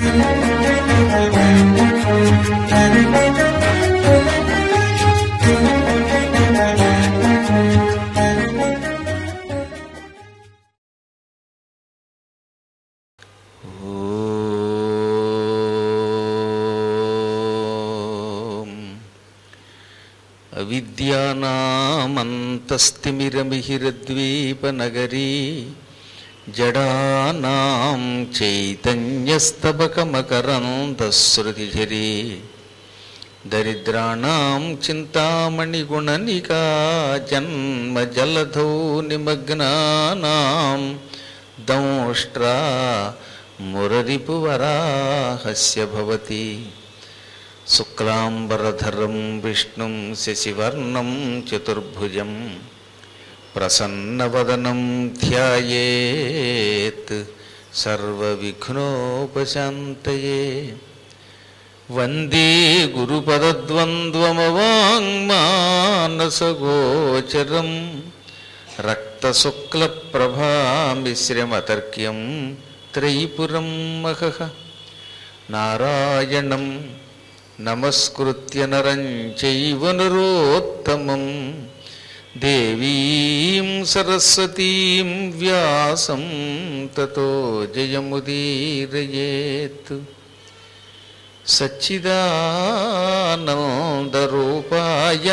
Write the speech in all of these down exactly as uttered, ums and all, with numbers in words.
అవిద్యానామంతస్తిమిరమిహిరద్వీపనగరీ జడానాం చైతన్యస్తబకమకరందశ్రుతిఝరీ దరిద్రాణాం చింతామణిగుణనికా జన్మజలధౌ నిమగ్నానాం దంష్ట్రా మురరిపువరాహస్య భవతి. శుక్లాంబరధరం విష్ణుం శశివర్ణం చతుర్భుజం ప్రసన్నవదనం ధ్యాయేత్ సర్వవిఘ్నోపశాంతయే. వందే గురుపదద్వంద్వమవాంగ్మానసగోచరం రక్తశుక్లప్రభామిశ్రమతర్క్యం త్రైపురం మహః. నారాయణం నమస్కృత్య నరం చైవ నరోత్తమం దేవీం సరస్వతీం వ్యాసం తతో జయముదీరయేత్. సచ్చిదానందరూపాయ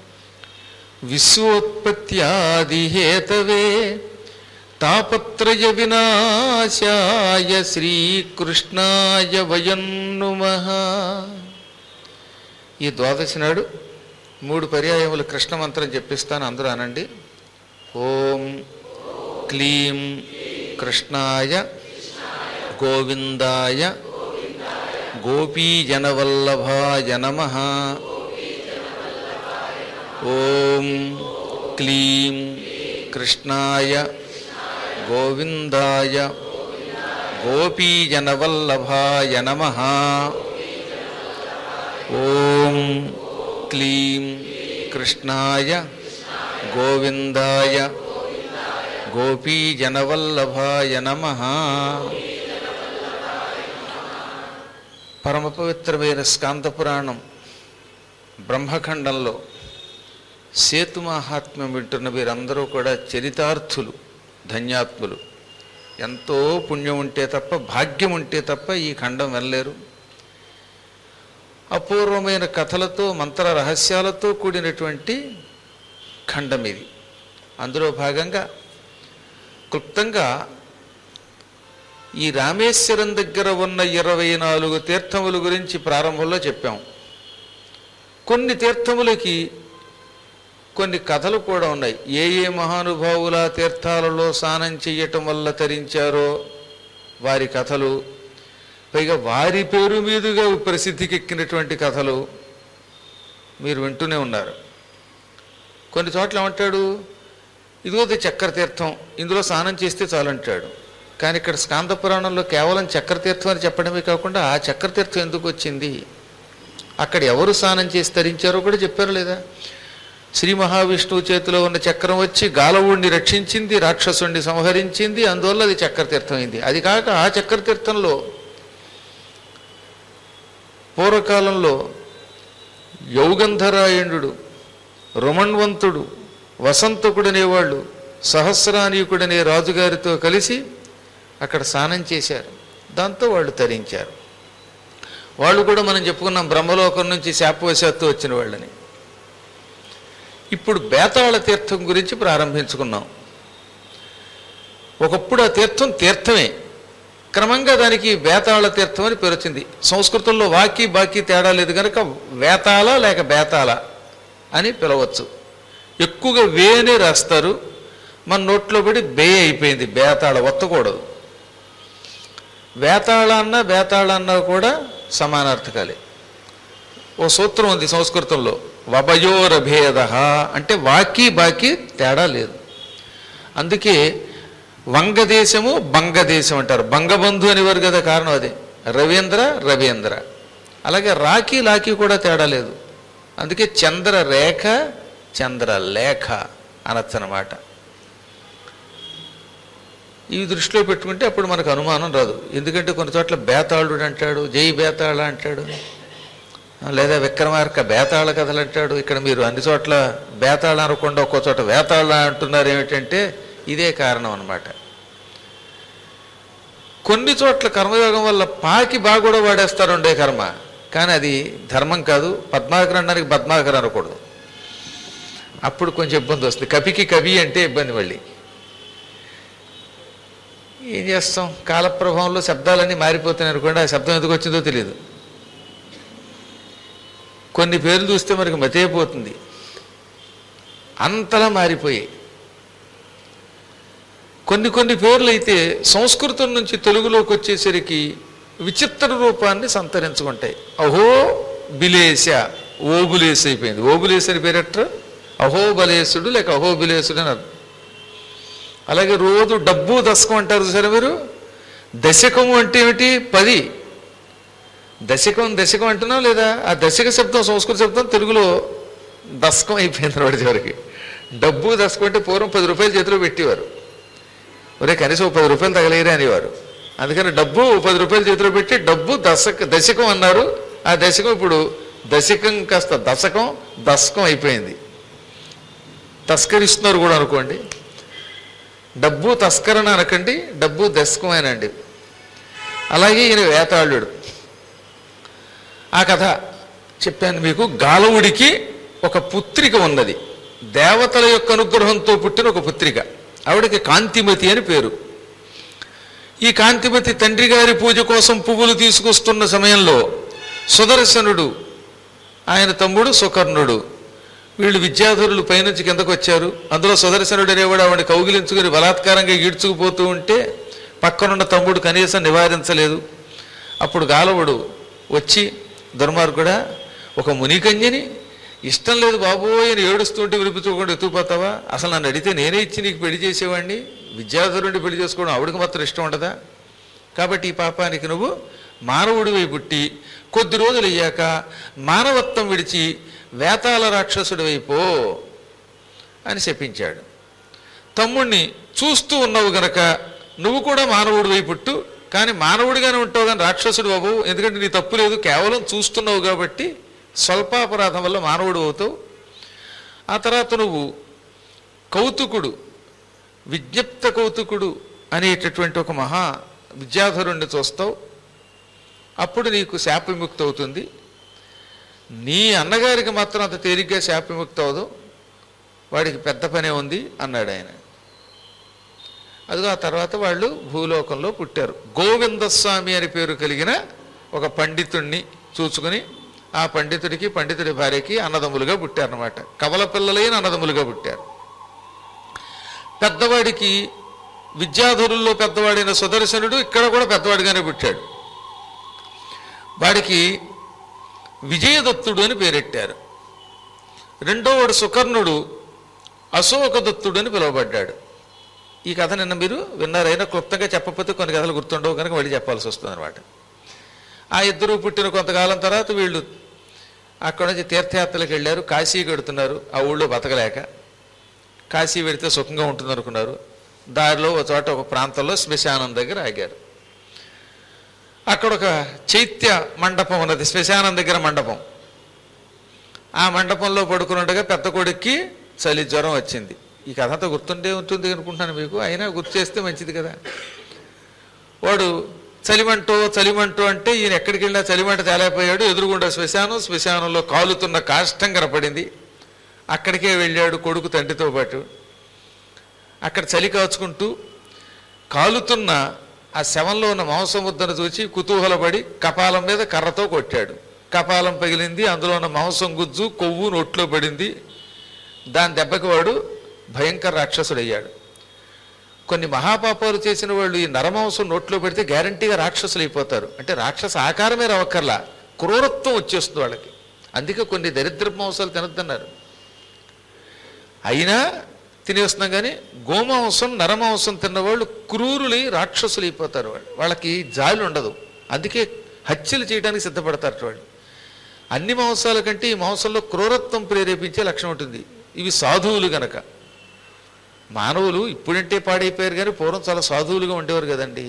విశ్వోత్పత్యాదిహేతవే తాపత్రయ వినాశాయ శ్రీకృష్ణాయ వయం నుమః. ఈ ద్వాదశి నాడు మూడు పర్యాయములు కృష్ణ మంత్రం చెప్పిస్తాను, అందరూ అనండి. ఓం క్లీం కృష్ణాయ గోవిందాయ గోపీజనవల్లభాయ నమః. ఓం క్లీం కృష్ణాయ గోవిందాయ గోపీజనవల్లభాయ నమః. ఓం క్లీం కృష్ణాయ గోవిందాయ గోపీజనవల్లభాయ నమః. పరమ పవిత్రమైన స్కాంద పురాణం బ్రహ్మఖండంలో సేతు మహాత్మ్యం వింటున్న వీరందరూ కూడా చరితార్థులు, ధన్యాత్ములు. ఎంతో పుణ్యం ఉంటే తప్ప, భాగ్యం ఉంటే తప్ప ఈ ఖండం వెళ్ళలేరు. అపూర్వమైన కథలతో, మంత్ర రహస్యాలతో కూడినటువంటి ఖండం ఇది. అందులో భాగంగా క్లుప్తంగా ఈ రామేశ్వరం దగ్గర ఉన్న ఇరవై నాలుగు తీర్థముల గురించి ప్రారంభంలో చెప్పాం. కొన్ని తీర్థములకి కొన్ని కథలు కూడా ఉన్నాయి. ఏ ఏ మహానుభావుల తీర్థాలలో స్నానం చెయ్యటం వల్ల తరించారో వారి కథలు, పైగా వారి పేరు మీదుగా ప్రసిద్ధికి ఎక్కినటువంటి కథలు మీరు వింటూనే ఉన్నారు. కొన్ని చోట్ల ఏమంటాడు, ఇదిగో చక్ర తీర్థం, ఇందులో స్నానం చేస్తే చాలంటాడు. కానీ ఇక్కడ స్కాంద పురాణంలో కేవలం చక్రతీర్థం అని చెప్పడమే కాకుండా ఆ చక్రతీర్థం ఎందుకు వచ్చింది, అక్కడ ఎవరు స్నానం చేసి తరించారో కూడా చెప్పారు లేదా. శ్రీ మహావిష్ణువు చేతిలో ఉన్న చక్రం వచ్చి గాలవుణ్ణి రక్షించింది, రాక్షసుణ్ణి సంహరించింది, అందువల్ల అది చక్రతీర్థం అయింది. అది కాక ఆ చక్రతీర్థంలో పూర్వకాలంలో యౌగంధరాయణుడు, రుమణ్వంతుడు, వసంతకుడనేవాళ్ళు సహస్రానీకుడనే రాజుగారితో కలిసి అక్కడ స్నానం చేశారు. దాంతో వాళ్ళు తరించారు. వాళ్ళు కూడా మనం చెప్పుకున్నాం బ్రహ్మలోకం నుంచి శాపవశాత్తు వచ్చిన వాళ్ళని. ఇప్పుడు బేతాళ తీర్థం గురించి ప్రారంభించుకున్నాం. ఒకప్పుడు ఆ తీర్థం తీర్థమే, క్రమంగా దానికి బేతాళ తీర్థం అని పేరు వచ్చింది. సంస్కృతంలో వాకి బాకి తేడా లేదు కనుక వేతాళ లేక బేతాళ అని పిలవచ్చు. ఎక్కువగా వేనే రాస్తారు, మన నోట్లో పడి బే అయిపోయింది, బేతాళ ఒత్తకూడదు. వేతాళ అన్న బేతాళ అన్న కూడా సమానార్థకాలే. ఓ సూత్రం ఉంది సంస్కృతంలో, వభయోరభేద అంటే వాకి బాకి తేడా లేదు. అందుకే వంగదేశము బంగదేశం అంటారు. బంగబంధు అనేవారు కదా, కారణం అదే. రవీంద్ర రవీంద్ర, అలాగే రాఖీ లాఖీ కూడా తేడా లేదు. అందుకే చంద్రరేఖ చంద్రలేఖ అనొచ్చనమాట. ఇవి దృష్టిలో పెట్టుకుంటే అప్పుడు మనకు అనుమానం రాదు. ఎందుకంటే కొన్ని చోట్ల బేతాళుడు అంటాడు, జై బేతాళ అంటాడు, లేదా విక్రమార్క బేతాళ కథలు అంటాడు. ఇక్కడ మీరు అన్ని చోట్ల బేతాళ అనకుండా ఒక్కో చోట వేతాళ అంటున్నారు. ఏమిటంటే ఇదే కారణం అన్నమాట. కొన్ని చోట్ల కర్మయోగం వల్ల పాకి బాగా కూడా వాడేస్తారు ఉండే కర్మ, కానీ అది ధర్మం కాదు. పద్మాకర్ అనడానికి పద్మాకర్ అనకూడదు, అప్పుడు కొంచెం ఇబ్బంది వస్తుంది. కపికి కవి అంటే ఇబ్బంది. మళ్ళీ ఏం చేస్తాం, కాలప్రభావంలో శబ్దాలన్నీ మారిపోతున్నాయి అనుకోండి. ఆ శబ్దం ఎందుకు వచ్చిందో తెలియదు. కొన్ని పేర్లు చూస్తే మనకి మతైపోతుంది, అంతలా మారిపోయాయి. కొన్ని కొన్ని పేర్లు అయితే సంస్కృతం నుంచి తెలుగులోకి వచ్చేసరికి విచిత్ర రూపాన్ని సంతరించుకుంటాయి. అహో బిలేశ, ఓబులేశ అయిపోయింది. ఓబులేశ అని పేరట్ట అహోబలేశుడు లేక అహోబిలేశుడు అని అర్థం. అలాగే రోజు డబ్బు దశకం అంటారు సరే మీరు. దశకము అంటే ఏమిటి? పది. దశకం దశకం అంటున్నాం లేదా? ఆ దశక శబ్దం సంస్కృత శబ్దం తెలుగులో దశకం అయిపోయింది వాడి చివరికి. డబ్బు దశకం అంటే పూర్వం పది రూపాయలు చేతిలో పెట్టేవారు. ఒరే కనీసం పది రూపాయలు తగలేరే అనేవారు. అందుకని డబ్బు పది రూపాయలు చేతిలో పెట్టి డబ్బు దశక దశకం అన్నారు. ఆ దశకం ఇప్పుడు దశకం కాస్త దశకం దశకం అయిపోయింది. తస్కరిస్తున్నారు కూడా అనుకోండి. డబ్బు తస్కరణ అనకండి, డబ్బు దశకమేనండి. అలాగే ఈయన వేతాళుడు. ఆ కథ చెప్పాను మీకు. గాలవుడికి ఒక పుత్రిక ఉన్నది, దేవతల యొక్క అనుగ్రహంతో పుట్టిన ఒక పుత్రిక. ఆవిడకి కాంతిమతి అని పేరు. ఈ కాంతిమతి తండ్రి గారి పూజ కోసం పువ్వులు తీసుకొస్తున్న సమయంలో సుదర్శనుడు, ఆయన తమ్ముడు సుకర్ణుడు, వీళ్ళు విద్యాధరులు పైనుంచి కిందకు వచ్చారు. అందులో సుదర్శనుడు అనేవాడు ఆవిడని కౌగిలించుకుని బలాత్కారంగా ఈడ్చుకుపోతూ ఉంటే పక్కనున్న తమ్ముడు కనీసం నివారించలేదు. అప్పుడు గాలవుడు వచ్చి, దుర్మార్గుడా, ఒక మునికన్యని ఇష్టం లేదు బాబోయ్ అని ఏడుస్తుంటే వినిపించుకోకుండా ఎత్తుకుపోతావా? అసలు నన్ను అడిగితే నేనే ఇచ్చి నీకు పెళ్లి చేసేవాడిని. విద్యాధరుడిని పెళ్లి చేసుకోవడం ఆవిడకి మాత్రం ఇష్టం ఉండదా? కాబట్టి ఈ పాపానికి నువ్వు మానవుడివై పుట్టి కొద్ది రోజులు అయ్యాక మానవత్వం విడిచి వేతాళ రాక్షసుడివైపో అని శపించాడు. తమ్ముణ్ణి చూస్తూ ఉన్నావు గనక నువ్వు కూడా మానవుడివై పుట్టు, కానీ మానవుడిగానే ఉంటావు కానీ రాక్షసుడు బాబు. ఎందుకంటే నీ తప్పు లేదు, కేవలం చూస్తున్నావు కాబట్టి స్వల్పాపరాధం వల్ల మానవుడు అవుతావు. ఆ తర్వాత నువ్వు కౌతుకుడు, విజ్ఞప్త కౌతుకుడు అనేటటువంటి ఒక మహా విద్యాధరుణ్ణి చూస్తావు. అప్పుడు నీకు శాప విముక్తి అవుతుంది. నీ అన్నగారికి మాత్రం అంత తేలిగ్గా శాప విముక్తి అవదు, వాడికి పెద్ద పనే ఉంది అన్నాడు ఆయన. అదిగో ఆ తర్వాత వాళ్ళు భూలోకంలో పుట్టారు. గోవిందస్వామి అని పేరు కలిగిన ఒక పండితుణ్ణి చూసుకుని ఆ పండితుడికి పండితుడి భార్యకి అన్నదమ్ములుగా పుట్టారన్నమాట. కవల పిల్లలైన అన్నదమ్ములుగా పుట్టారు. పెద్దవాడికి విద్యాధరుల్లో పెద్దవాడైన సుదర్శనుడు ఇక్కడ కూడా పెద్దవాడిగానే పుట్టాడు. వాడికి విజయదత్తుడు అని పేరెట్టారు. రెండోవాడు సుకర్ణుడు అశోకదత్తుడు అని పిలువబడ్డాడు. ఈ కథ నిన్న మీరు విన్నారైనా క్లుప్తంగా చెప్పకపోతే కొన్ని కథలు గుర్తుండవు కనుక మళ్ళీ చెప్పాల్సి వస్తుంది అనమాట. ఆ ఇద్దరు పుట్టిన కొంతకాలం తర్వాత వీళ్ళు అక్కడ నుంచి తీర్థయాత్రలకు వెళ్ళారు. కాశీ కడుతున్నారు. ఆ ఊళ్ళో బతకలేక కాశీ వెళితే సుఖంగా ఉంటుంది అనుకున్నారు. దారిలో ఒక చోట ఒక ప్రాంతంలో శ్మశానం దగ్గర ఆగారు. అక్కడ ఒక చైత్య మండపం ఉన్నది, శ్మశానం దగ్గర మండపం. ఆ మండపంలో పడుకున్నట్టుగా పెద్ద కొడుక్కి చలి జ్వరం వచ్చింది. ఈ కథ అంతా గుర్తుండే ఉంటుంది అనుకుంటున్నాను మీకు, అయినా గుర్తు చేస్తే మంచిది కదా. వాడు చలిమంటో చలిమంటో అంటే ఈయన ఎక్కడికి వెళ్ళినా చలిమంట తేలేకపోయాడు. ఎదురుగుండా శ్మశానం, శ్మశానంలో కాలుతున్న కాష్టం కనపడింది. అక్కడికే వెళ్ళాడు కొడుకు తండ్రితో పాటు. అక్కడ చలి కాచుకుంటూ కాలుతున్న ఆ శవంలో ఉన్న మాంసముద్దను చూసి కుతూహలపడి కపాలం మీద కర్రతో కొట్టాడు. కపాలం పగిలింది, అందులో ఉన్న మాంసం గుజ్జు కొవ్వు నోట్లో పడింది. దాని దెబ్బకి వాడు భయంకర రాక్షసుడయ్యాడు. కొన్ని మహాపాపాలు చేసిన వాళ్ళు ఈ నరమాంసం నోట్లో పెడితే గ్యారంటీగా రాక్షసులు అయిపోతారు. అంటే రాక్షస ఆకారమే రావక్కర్లా, క్రూరత్వం వచ్చేస్తుంది వాళ్ళకి. అందుకే కొన్ని దరిద్ర మాంసాలు తినొద్దన్నారు. అయినా తినేస్తున్నాం. కానీ గోమాంసం నరమాంసం తిన్నవాళ్ళు క్రూరులై రాక్షసులు అయిపోతారు. వాళ్ళు వాళ్ళకి జాలి ఉండదు. అందుకే హత్యలు చేయడానికి సిద్ధపడతారు వాళ్ళు. అన్ని మాంసాల కంటే ఈ మాంసంలో క్రూరత్వం ప్రేరేపించే లక్షణం ఉంటుంది. ఇవి సాధువులు గనక. మానవులు ఇప్పుడంటే పాడైపోయారు కానీ పూర్వం చాలా సాధువులుగా ఉండేవారు కదండి.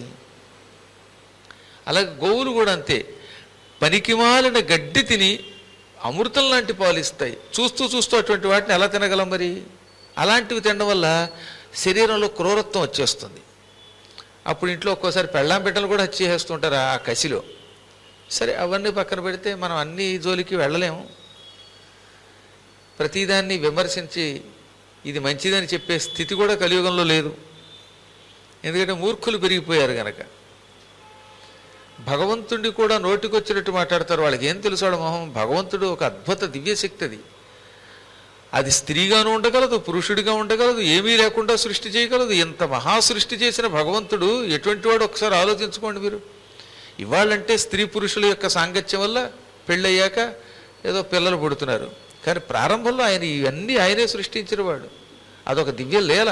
అలాగే గోవులు కూడా అంతే, పనికిమాలిన గడ్డి తిని అమృతం లాంటి పాలిస్తాయి. చూస్తూ చూస్తూ అటువంటి వాటిని ఎలా తినగలం మరి? అలాంటివి తినడం వల్ల శరీరంలో క్రూరత్వం వచ్చేస్తుంది. అప్పుడు ఇంట్లో ఒక్కోసారి పెళ్ళాం బిడ్డలు కూడా హత్య చేస్తుంటారు ఆ కసిలో. సరే, అవన్నీ పక్కన పెడితే మనం అన్ని జోలికి వెళ్ళలేము. ప్రతిదాన్ని విమర్శించి ఇది మంచిదని చెప్పే స్థితి కూడా కలియుగంలో లేదు. ఎందుకంటే మూర్ఖులు పెరిగిపోయారు కనుక. భగవంతుడిని కూడా నోటికొచ్చినట్టు మాట్లాడతారు. వాళ్ళకి ఏం తెలుసాడు మొహం? భగవంతుడు ఒక అద్భుత దివ్యశక్తి. అది అది స్త్రీగాను ఉండగలదు, పురుషుడిగా ఉండగలదు, ఏమీ లేకుండా సృష్టి చేయగలదు. ఇంత మహాసృష్టి చేసిన భగవంతుడు ఎటువంటి వాడు ఒకసారి ఆలోచించుకోండి మీరు. ఇవాళంటే స్త్రీ పురుషుల యొక్క సాంగత్యం వల్ల పెళ్ళయ్యాక ఏదో పిల్లలు పుడుతున్నారు. కానీ ప్రారంభంలో ఆయన ఇవన్నీ ఆయనే సృష్టించిన వాడు. అదొక దివ్య లీల.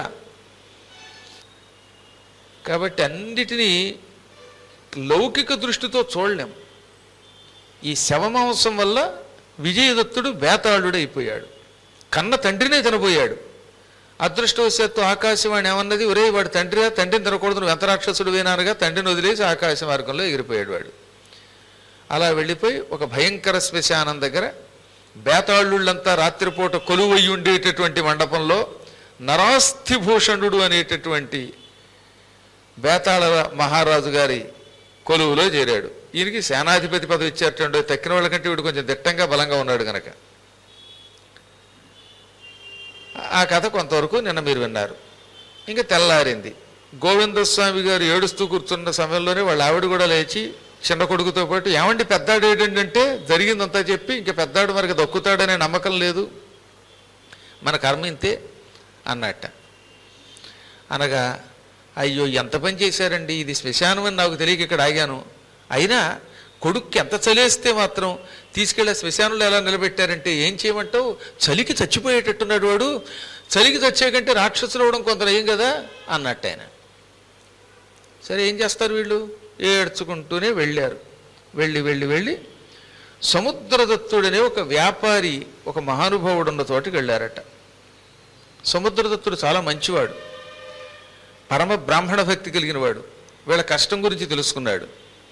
కాబట్టి అన్నిటినీ లౌకిక దృష్టితో చూడలేం. ఈ శవమాంసం వల్ల విజయదత్తుడు బేతాళుడైపోయాడు, కన్న తండ్రినే తినబోయాడు. అదృష్టవశాత్తు ఆకాశవాణి ఏమన్నది, ఒరే వాడు తండ్రిగా, తండ్రిని తినకూడదు, నువ్వు ఎంత రాక్షసుడు వేనానుగా తండ్రిని వదిలేసి ఆకాశ మార్గంలో ఎగిరిపోయాడు వాడు. అలా వెళ్ళిపోయి ఒక భయంకర శ్మశానం దగ్గర బేతాళుళ్ళంతా రాత్రిపూట కొలువయ్యి ఉండేటటువంటి మండపంలో నరాస్థిభూషణుడు అనేటటువంటి బేతాళ మహారాజు గారి కొలువులో చేరాడు. ఈయనకి సేనాధిపతి పదవి ఇచ్చారటండో, తక్కిన వాళ్ళకంటే వీడు కొంచెం దిట్టంగా బలంగా ఉన్నాడు కనుక. ఆ కథ కొంతవరకు నిన్న మీరు విన్నారు. ఇంకా తెల్లారింది. గోవిందస్వామి గారు ఏడుస్తూ కూర్చున్న సమయంలోనే వాళ్ళ ఆవిడ కూడా లేచి చిన్న కొడుకుతో పాటు, ఏమండి పెద్దాడు ఏంటంటే జరిగిందంతా చెప్పి, ఇంక పెద్దాడు మరికి దక్కుతాడనే నమ్మకం లేదు, మన కర్మ ఇంతే అన్నట్ట. అనగా, అయ్యో ఎంత పని చేశారండి, ఇది శ్మశానం అని నాకు తెలియక ఇక్కడ ఆగాను. అయినా కొడుక్కి ఎంత చలేస్తే మాత్రం తీసుకెళ్ళి శ్మశానంలో ఎలా నిలబెట్టారంటే, ఏం చేయమంటావు, చలికి చచ్చిపోయేటట్టున్నాడు వాడు, చలికి చచ్చేకంటే రాక్షసులు అవ్వడం కొంత నయం కదా అన్నట్టు ఆయన. సరే ఏం చేస్తారు వీళ్ళు, ఏడ్చుకుంటూనే వెళ్ళారు. వెళ్ళి వెళ్ళి వెళ్ళి సముద్రదత్తుడనే ఒక వ్యాపారి, ఒక మహానుభావుడు ఉన్న తోటికి వెళ్ళారట. సముద్రదత్తుడు చాలా మంచివాడు, పరమ బ్రాహ్మణ భక్తి కలిగిన వాడు. వీళ్ళ కష్టం గురించి తెలుసుకున్నాడు.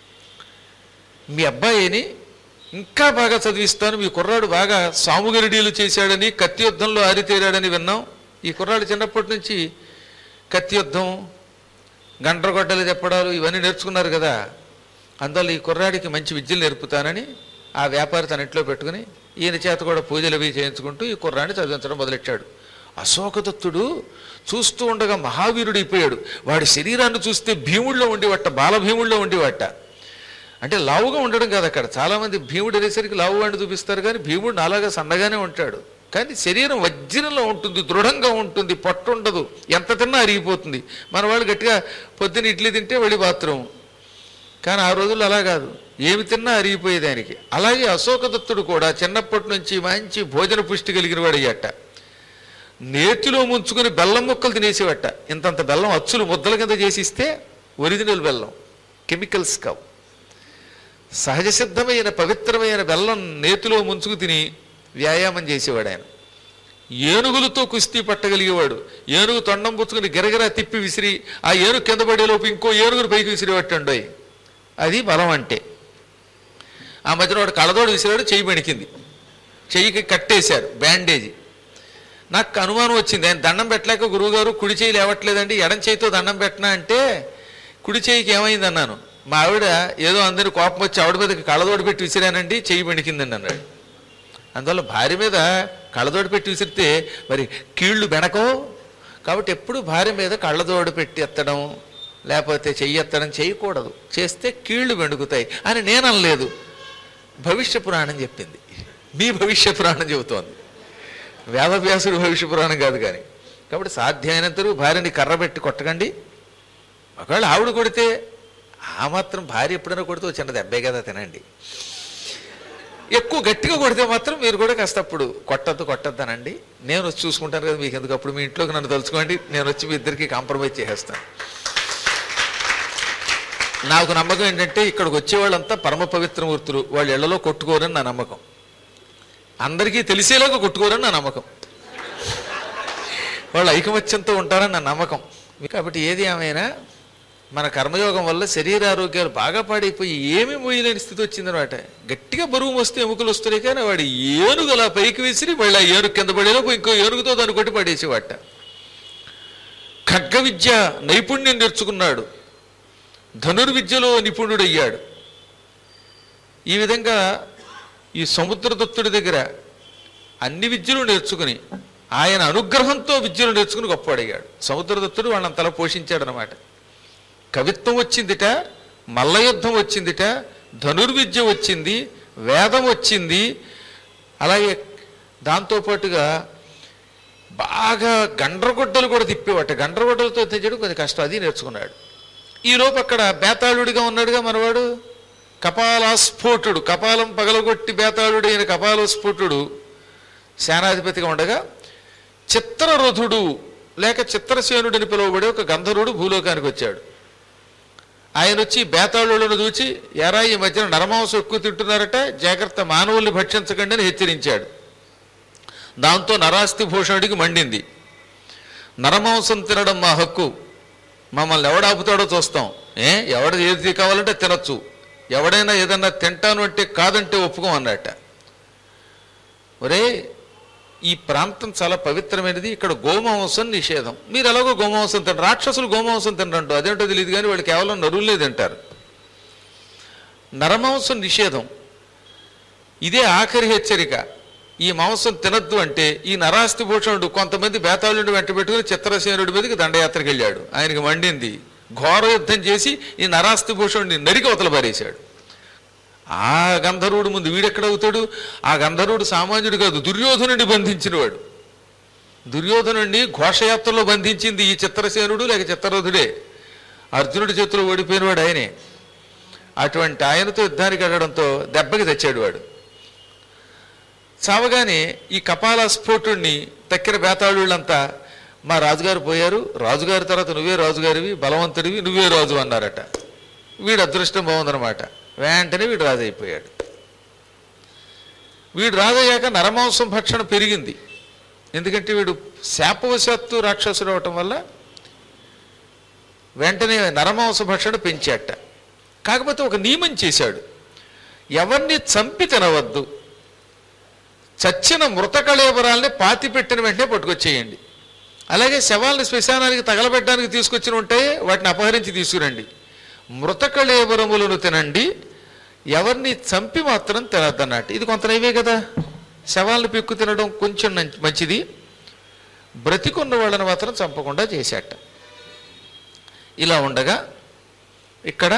మీ అబ్బాయిని ఇంకా బాగా చదివిస్తాను, మీ కుర్రాడు బాగా సాముగరిడీలు చేశాడని, కత్తి యుద్ధంలో ఆరితేరాడని విన్నాం. ఈ కుర్రాడు చిన్నప్పటి నుంచి కత్తి యుద్ధం, గండ్రగొడ్డలు చెప్పడాలు ఇవన్నీ నేర్చుకున్నారు కదా, అందువల్ల ఈ కుర్రాడికి మంచి విద్యలు నేర్పుతానని ఆ వ్యాపారి తన ఇంట్లో పెట్టుకుని ఈయన చేత కూడా పూజలు అవి చేయించుకుంటూ ఈ కుర్రాడిని చదివించడం మొదలెట్టాడు. అశోకదత్తుడు చూస్తూ ఉండగా మహావీరుడు అయిపోయాడు. వాడి శరీరాన్ని చూస్తే భీముడిలో ఉండేవట్ట, బాలభీముడిలో ఉండేవట్ట. అంటే లావుగా ఉండడం కాదు అక్కడ. చాలామంది భీముడు అనేసరికి లావు వాడిని చూపిస్తారు, కానీ భీముడు నాలాగా సన్నగానే ఉంటాడు. కానీ శరీరం వజ్రంలో ఉంటుంది, దృఢంగా ఉంటుంది, పట్టు ఉండదు, ఎంత తిన్నా అరిగిపోతుంది. మన వాళ్ళు గట్టిగా పొద్దున్న ఇడ్లీ తింటే వెళ్ళి బాత్రూమ్, కానీ ఆ రోజుల్లో అలా కాదు, ఏమి తిన్నా అరిగిపోయేదానికి. అలాగే అశోకదత్తుడు కూడా చిన్నప్పటి నుంచి మంచి భోజన పుష్టి కలిగిన వాడు అయ్యట. నేతిలో ముంచుకొని బెల్లం ముక్కలు తినేసేవట. ఇంతంత బెల్లం అచ్చులు ముద్దల కింద చేసిస్తే ఒరిజినల్ బెల్లం, కెమికల్స్ కావు, సహజ సిద్ధమైన పవిత్రమైన బెల్లం నేతిలో ముంచుకు తిని వ్యాయామం చేసేవాడు ఆయన. ఏనుగులతో కుస్తీ పట్టగలిగేవాడు. ఏనుగు తొండం పుచ్చుకుని గిరగిరా తిప్పి విసిరి ఆ ఏనుగు కింద పడేలోపు ఇంకో ఏనుగును పైకి విసిరిపట్టండి. అది బలం అంటే. ఆ మధ్యన వాడు కళ్ళదోడు విసిరాడు, చెయ్యి బెణికింది, చెయ్యికి కట్టేశారు బ్యాండేజీ. నాకు అనుమానం వచ్చింది, ఆయన దండం పెట్టలేక గురువుగారు కుడి చేయి లేవట్లేదండి, ఎడం చేయితో దండం పెట్టనా అంటే, కుడి చేయికి ఏమైంది అన్నాను. మా ఆవిడ ఏదో అందరి కోపం వచ్చి ఆవిడ మీదకి కళ్ళదోడు పెట్టి విసిరానండి, చెయ్యి బెణికిందండి అన్నాడు. అందువల్ల భార్య మీద కళ్ళదోడు పెట్టి విసిరితే మరి కీళ్ళు బెణకో. కాబట్టి ఎప్పుడు భార్య మీద కళ్ళదోడు పెట్టి ఎత్తడం లేకపోతే చెయ్యి ఎత్తడం చేయకూడదు. చేస్తే కీళ్లు బెణుకుతాయి అని నేను అనలేదు, భవిష్య పురాణం చెప్పింది. మీ భవిష్య పురాణం చెబుతోంది, వేదవ్యాసుడు భవిష్య పురాణం కాదు. కానీ కాబట్టి సాధ్యమైనంతరూ భార్యని కర్ర పెట్టి కొట్టకండి. ఒకవేళ ఆవిడ కొడితే ఆ మాత్రం భార్య ఎప్పుడైనా కొడితే చిన్న దెబ్బే కదా తినండి. ఎక్కువ గట్టిగా కొడితే మాత్రం మీరు కూడా కాస్త అప్పుడు కొట్టద్దు కొట్టద్దు అనండి. నేను వచ్చి చూసుకుంటాను కదా మీకు ఎందుకు, అప్పుడు మీ ఇంట్లోకి నన్ను తలుచుకోండి, నేను వచ్చి మీ ఇద్దరికి కాంప్రమైజ్ చేసేస్తాను. నాకు నమ్మకం ఏంటంటే ఇక్కడికి వచ్చేవాళ్ళంతా పరమ పవిత్రమూర్తులు, వాళ్ళ ఇళ్లలో కొట్టుకోరని నా నమ్మకం, అందరికీ తెలిసేలాగా కొట్టుకోరని నా నమ్మకం. వాళ్ళు ఐకమత్యంతో ఉంటారని నా నమ్మకం. కాబట్టి ఏది ఏమైనా మన కర్మయోగం వల్ల శరీరారోగ్యాలు బాగా పాడైపోయి ఏమీ మోయలేని స్థితి వచ్చిందనమాట. గట్టిగా బరువు వస్తే ఎముకలు వస్తున్నాయి, కానీ వాడు ఏనుగు అలా పైకి విసిరి మళ్ళీ ఆ ఏనుగు కింద పడేలోపు ఇంకో ఏనుగుతో దాన్ని కొట్టి పడేసేవాట. ఖడ్గ విద్య నైపుణ్యం నేర్చుకున్నాడు, ధనుర్విద్యలో నిపుణుడయ్యాడు. ఈ విధంగా ఈ సముద్రదత్తుడి దగ్గర అన్ని విద్యలు నేర్చుకుని ఆయన అనుగ్రహంతో విద్యలు నేర్చుకుని గొప్పవాడయ్యాడు. సముద్రదత్తుడు వాళ్ళంతలా పోషించాడనమాట. కవిత్వం వచ్చిందిట, మల్లయుద్ధం వచ్చిందిట, ధనుర్విద్య వచ్చింది, వేదం వచ్చింది. అలాగే దాంతోపాటుగా బాగా గండ్రగొడ్డలు కూడా తిప్పేవాట. గండ్రగొడ్డలతో తెచ్చడం కొంచెం కష్టం, అది నేర్చుకున్నాడు. ఈలోపు అక్కడ బేతాళుడిగా ఉన్నాడుగా మనవాడు కపాలస్ఫోటుడు. కపాలం పగలగొట్టి బేతాళుడు అయిన కపాలస్ఫోటుడు సేనాధిపతిగా ఉండగా చిత్రరథుడు లేక చిత్రసేనుడిని పిలువబడే ఒక గంధర్వుడు భూలోకానికి వచ్చాడు. ఆయన వచ్చి బేతాళులను చూచి, ఎరా ఈ మధ్యన నరమాంసం ఎక్కువ తింటున్నారట, జాగ్రత్త మానవుల్ని భక్షించకండి అని హెచ్చరించాడు. దాంతో నరాస్తి భూషణుడికి మండింది. నరమాంసం తినడం మా హక్కు, మమ్మల్ని ఎవడాపుతాడో చూస్తాం, ఏ ఎవడ ఏది కావాలంటే తినచ్చు, ఎవడైనా ఏదన్నా తింటాను అంటే కాదంటే ఒప్పుకోం అన్నట్ట. ఒరే ఈ ప్రాంతం చాలా పవిత్రమైనది, ఇక్కడ గోమాంసం నిషేధం, మీరు ఎలాగో గోమాంసం తింటారు, రాక్షసులు గోమాంసం తినరంటూ అదేంటో తెలియదు, కానీ వాళ్ళు కేవలం నరువులే తింటారు. నరమాంసం నిషేధం, ఇదే ఆఖరి హెచ్చరిక. ఈ మాంసం తినద్దు అంటే ఈ నరాస్తి భూషణుడు కొంతమంది బేతాళుడిని వెంట పెట్టుకుని చిత్రసేనుడి మీదకి దండయాత్రకు వెళ్ళాడు. ఆయనకి మండింది, ఘోర యుద్ధం చేసి ఈ నరాస్తి భూషణుడిని నరికి అవతల పారేశాడు. ఆ గంధర్వుడు ముందు వీడెక్కడవుతాడు? ఆ గంధర్వుడు సామాన్యుడు కాదు, దుర్యోధనుడిని బంధించినవాడు. దుర్యోధనుడిని ఘోషయాత్రలో బంధించింది ఈ చిత్రసేనుడు లేక చిత్రరథుడే. అర్జునుడి చేతిలో ఓడిపోయినవాడు ఆయనే. అటువంటి ఆయనతో యుద్ధానికి వెళ్ళడంతో దెబ్బకి తెచ్చాడు వాడు. చావగానే ఈ కపాల స్ఫోటుడిని తక్కిన బేతాళుళ్ళంతా మా రాజుగారు పోయారు, రాజుగారి తర్వాత నువ్వే రాజుగారివి, బలవంతుడివి, నువ్వే రాజు అన్నారట. వీడు అదృష్టం బాగుందనమాట, వెంటనే వీడు రాజు అయిపోయాడు. వీడు రాజయ్యాక నరమాంసం భక్షణ పెరిగింది. ఎందుకంటే వీడు శాపవశాత్తు రాక్షసుడు అవటం వల్ల వెంటనే నరమాంస భక్షణ పెంచాట. కాకపోతే ఒక నియమం చేశాడు, ఎవరిని చంపి తినవద్దు, చచ్చిన మృతకళేబరాల్ని పాతి పెట్టిన వెంటనే పట్టుకొచ్చేయండి. అలాగే శవాల్ని శ్మశానానికి తగలబెట్టడానికి తీసుకొచ్చిన ఉంటే వాటిని అపహరించి తీసుకురండి. మృతకళేబరములను తినండి, ఎవరిని చంపి మాత్రం తినద్దన్నట్టు. ఇది కొంత నయమే కదా, శవాలను పిక్కు తినడం కొంచెం మంచిది, బ్రతికున్న వాళ్ళని మాత్రం చంపకుండా చేశాట. ఇలా ఉండగా ఇక్కడ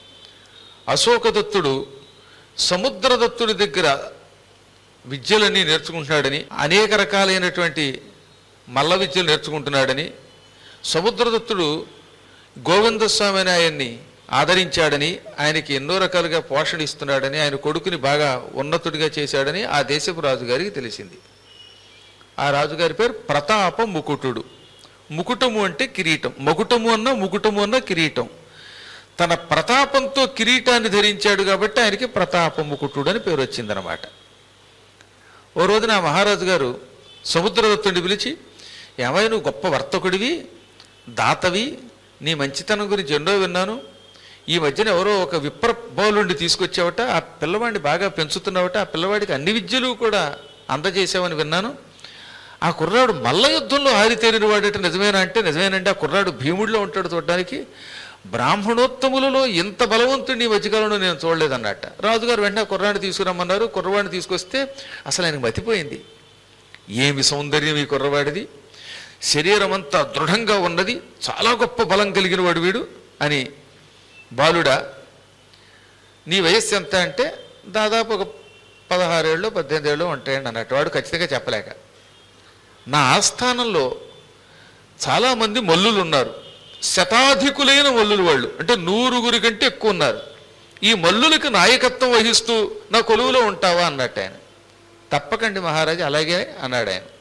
అశోకదత్తుడు సముద్రదత్తుడి దగ్గర విద్యలన్నీ నేర్చుకుంటున్నాడని, అనేక రకాలైనటువంటి మల్ల విద్యలు నేర్చుకుంటున్నాడని, సముద్రదత్తుడు గోవిందస్వామి అని ఆయన్ని ఆదరించాడని, ఆయనకి ఎన్నో రకాలుగా పోషణ ఇస్తున్నాడని, ఆయన కొడుకుని బాగా ఉన్నతుడిగా చేశాడని ఆ దేశపు రాజుగారికి తెలిసింది. ఆ రాజుగారి పేరు ప్రతాప ముకుటుడు. ముకుటము అంటే కిరీటం, మకుటము అన్న ముకుటము అన్న కిరీటం. తన ప్రతాపంతో కిరీటాన్ని ధరించాడు కాబట్టి ఆయనకి ప్రతాప ముకుటుడు అని పేరు వచ్చిందనమాట. ఓ రోజున ఆ మహారాజు గారు సముద్రదత్తుడిని పిలిచి, ఏమై నువ్వు గొప్ప వర్తకుడివి, దాతవి, నీ మంచితనం గురించి ఎన్నో విన్నాను, ఈ మధ్యన ఎవరో ఒక విప్ర బౌలుండి తీసుకొచ్చావట, ఆ పిల్లవాడిని బాగా పెంచుతున్నావట, ఆ పిల్లవాడికి అన్ని విద్యలు కూడా అందజేసావని విన్నాను, ఆ కుర్రాడు మల్ల యుద్ధంలో ఆరితేరిన వాడట, నిజమేనా అంటే నిజమేనంటే ఆ కుర్రాడు భీముడిలో ఉంటాడు చూడడానికి, బ్రాహ్మణోత్తములలో ఇంత బలవంతుడిని ఈ మధ్యకాలంలో నేను చూడలేదన్నట్ట. రాజుగారు వెంటనే కుర్రాడిని తీసుకురమ్మన్నారు. కుర్రవాడిని తీసుకొస్తే అసలు ఆయనకు మతిపోయింది. ఏమి సౌందర్యం ఈ కుర్రవాడిది, శరీరం అంతా దృఢంగా ఉన్నది, చాలా గొప్ప బలం కలిగిన వాడు వీడు అని. బాలుడా నీ వయస్సు ఎంత అంటే దాదాపు ఒక పదహారేళ్ళు పద్దెనిమిది ఏళ్ళు ఉంటాయండి అన్నట్టు. వాడు ఖచ్చితంగా చెప్పలేక, నా ఆస్థానంలో చాలామంది మల్లులు ఉన్నారు, శతాధికులైన మల్లులు, వాళ్ళు అంటే నూరుగురి కంటే ఎక్కువ ఉన్నారు, ఈ మల్లులకి నాయకత్వం వహిస్తూ నా కొలువులో ఉంటావా అన్నట్టు ఆయన. తప్పకండి మహారాజా అలాగే అన్నాడు ఆయన.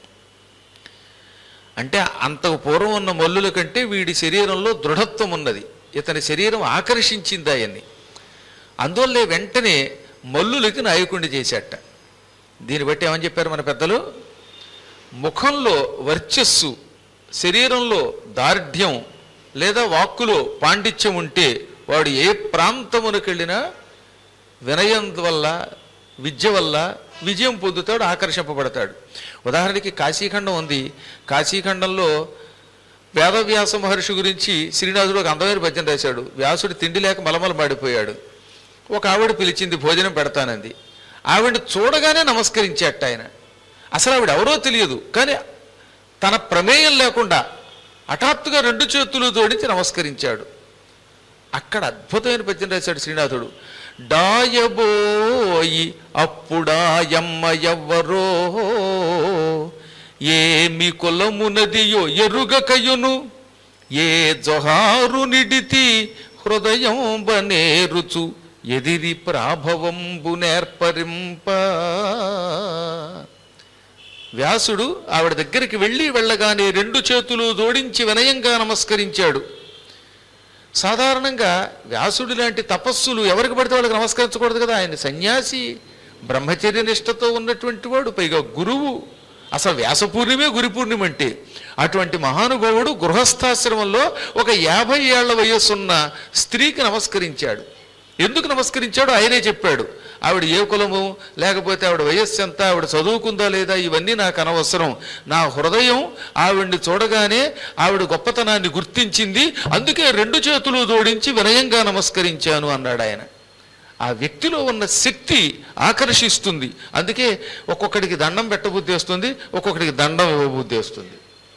అంటే అంతకు పూర్వం ఉన్న మల్లుల కంటే వీడి శరీరంలో దృఢత్వం ఉన్నది, ఇతని శరీరం ఆకర్షించింది ఆయన్ని. అందువల్లే వెంటనే మల్లులకి నాయకుడిని చేశాట. దీన్ని బట్టి ఏమని చెప్పారు మన పెద్దలు, ముఖంలో వర్చస్సు శరీరంలో దార్ఢ్యం లేదా వాక్కులో పాండిత్యం ఉంటే వాడు ఏ ప్రాంతమునకు వెళ్ళినా వినయం వల్ల విద్య వల్ల విజయం పొందుతాడు, ఆకర్షింపబడతాడు. ఉదాహరణకి కాశీఖండం ఉంది. కాశీఖండంలో వేదవ్యాస మహర్షి గురించి శ్రీనాథుడు ఒక అందమైన పద్యం రాశాడు. వ్యాసుడు తిండి లేక మలమల మాడిపోయాడు. ఒక ఆవిడ పిలిచింది, భోజనం పెడతానంది. ఆవిడని చూడగానే నమస్కరించేట ఆయన. అసలు ఆవిడ ఎవరో తెలియదు, కానీ తన ప్రమేయం లేకుండా హఠాత్తుగా రెండు చేతులు జోడించి నమస్కరించాడు. అక్కడ అద్భుతమైన పద్యం రాశాడు శ్రీనాథుడు. డాయబోయి అప్పుడాయమ్మ ఎవ్వరో ఏమి కులమునదియో ఎరుగకయును ఏ జొహారు నిడితి హృదయం బనేరుచు ఎదిరి ప్రాభవంబు నేర్పరింప. వ్యాసుడు ఆవిడ దగ్గరికి వెళ్ళి వెళ్ళగానే రెండు చేతులు జోడించి వినయంగా నమస్కరించాడు. సాధారణంగా వ్యాసుడు లాంటి తపస్సులు ఎవరికి పడితే వాళ్ళకి నమస్కరించకూడదు కదా. ఆయన సన్యాసి, బ్రహ్మచర్య నిష్టతో ఉన్నటువంటి వాడు, పైగా గురువు. అసలు వ్యాస పూర్ణిమే గురి పూర్ణిమ అంటే. అటువంటి మహానుభావుడు గృహస్థాశ్రమంలో ఒక యాభై ఏళ్ల వయస్సున్న స్త్రీకి నమస్కరించాడు. ఎందుకు నమస్కరించాడో ఆయనే చెప్పాడు. ఆవిడ ఏ కులము, లేకపోతే ఆవిడ వయస్సు ఎంత, ఆవిడ చదువుకుందా లేదా, ఇవన్నీ నాకు అనవసరం. నా హృదయం ఆవిడ్ని చూడగానే ఆవిడ గొప్పతనాన్ని గుర్తించింది, అందుకే రెండు చేతులు జోడించి వినయంగా నమస్కరించాను అన్నాడు ఆయన. ఆ వ్యక్తిలో ఉన్న శక్తి ఆకర్షిస్తుంది. అందుకే ఒక్కొక్కడికి దండం పెట్టబుద్ధి వస్తుంది, ఒక్కొక్కడికి దండం ఇవ్వబుద్ధి వస్తుంది.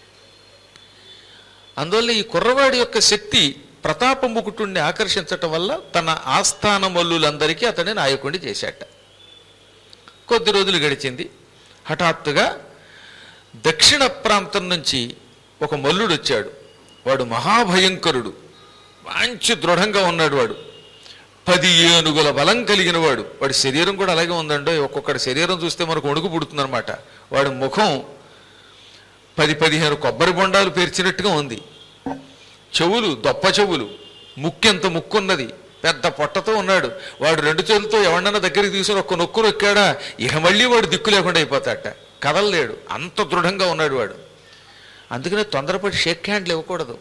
అందువల్ల ఈ కుర్రవాడి యొక్క శక్తి ప్రతాపముకుటుణ్ణి ఆకర్షించటం వల్ల తన ఆస్థాన మల్లులందరికీ అతన్ని నాయకుడిని చేశాట. కొద్ది రోజులు గడిచింది. హఠాత్తుగా దక్షిణ ప్రాంతం నుంచి ఒక మల్లుడు వచ్చాడు. వాడు మహాభయంకరుడు, మంచి దృఢంగా ఉన్నాడు. వాడు పది ఏనుగుల బలం కలిగిన వాడు. వాడి శరీరం కూడా అలాగే ఉందండో. ఒక్కొక్కడి శరీరం చూస్తే మనకు వణుకు పుడుతుందనమాట. వాడి ముఖం పది పదిహేను కొబ్బరి బొండాలు పేర్చినట్టుగా ఉంది. చెవులు దొప్ప చెవులు, ముక్కెంత ముక్కున్నది, పెద్ద పొట్టతో ఉన్నాడు. వాడు రెండు చేతులతో ఎవడన్నా దగ్గరికి తీసుకుని ఒక్క నొక్కు నొక్కాడా ఇక మళ్ళీ వాడు దిక్కు లేకుండా అయిపోతాడట, కదలలేడు. అంత దృఢంగా ఉన్నాడు వాడు. అందుకనే తొందరపడి షేక్ హ్యాండ్లు ఇవ్వకూడదు.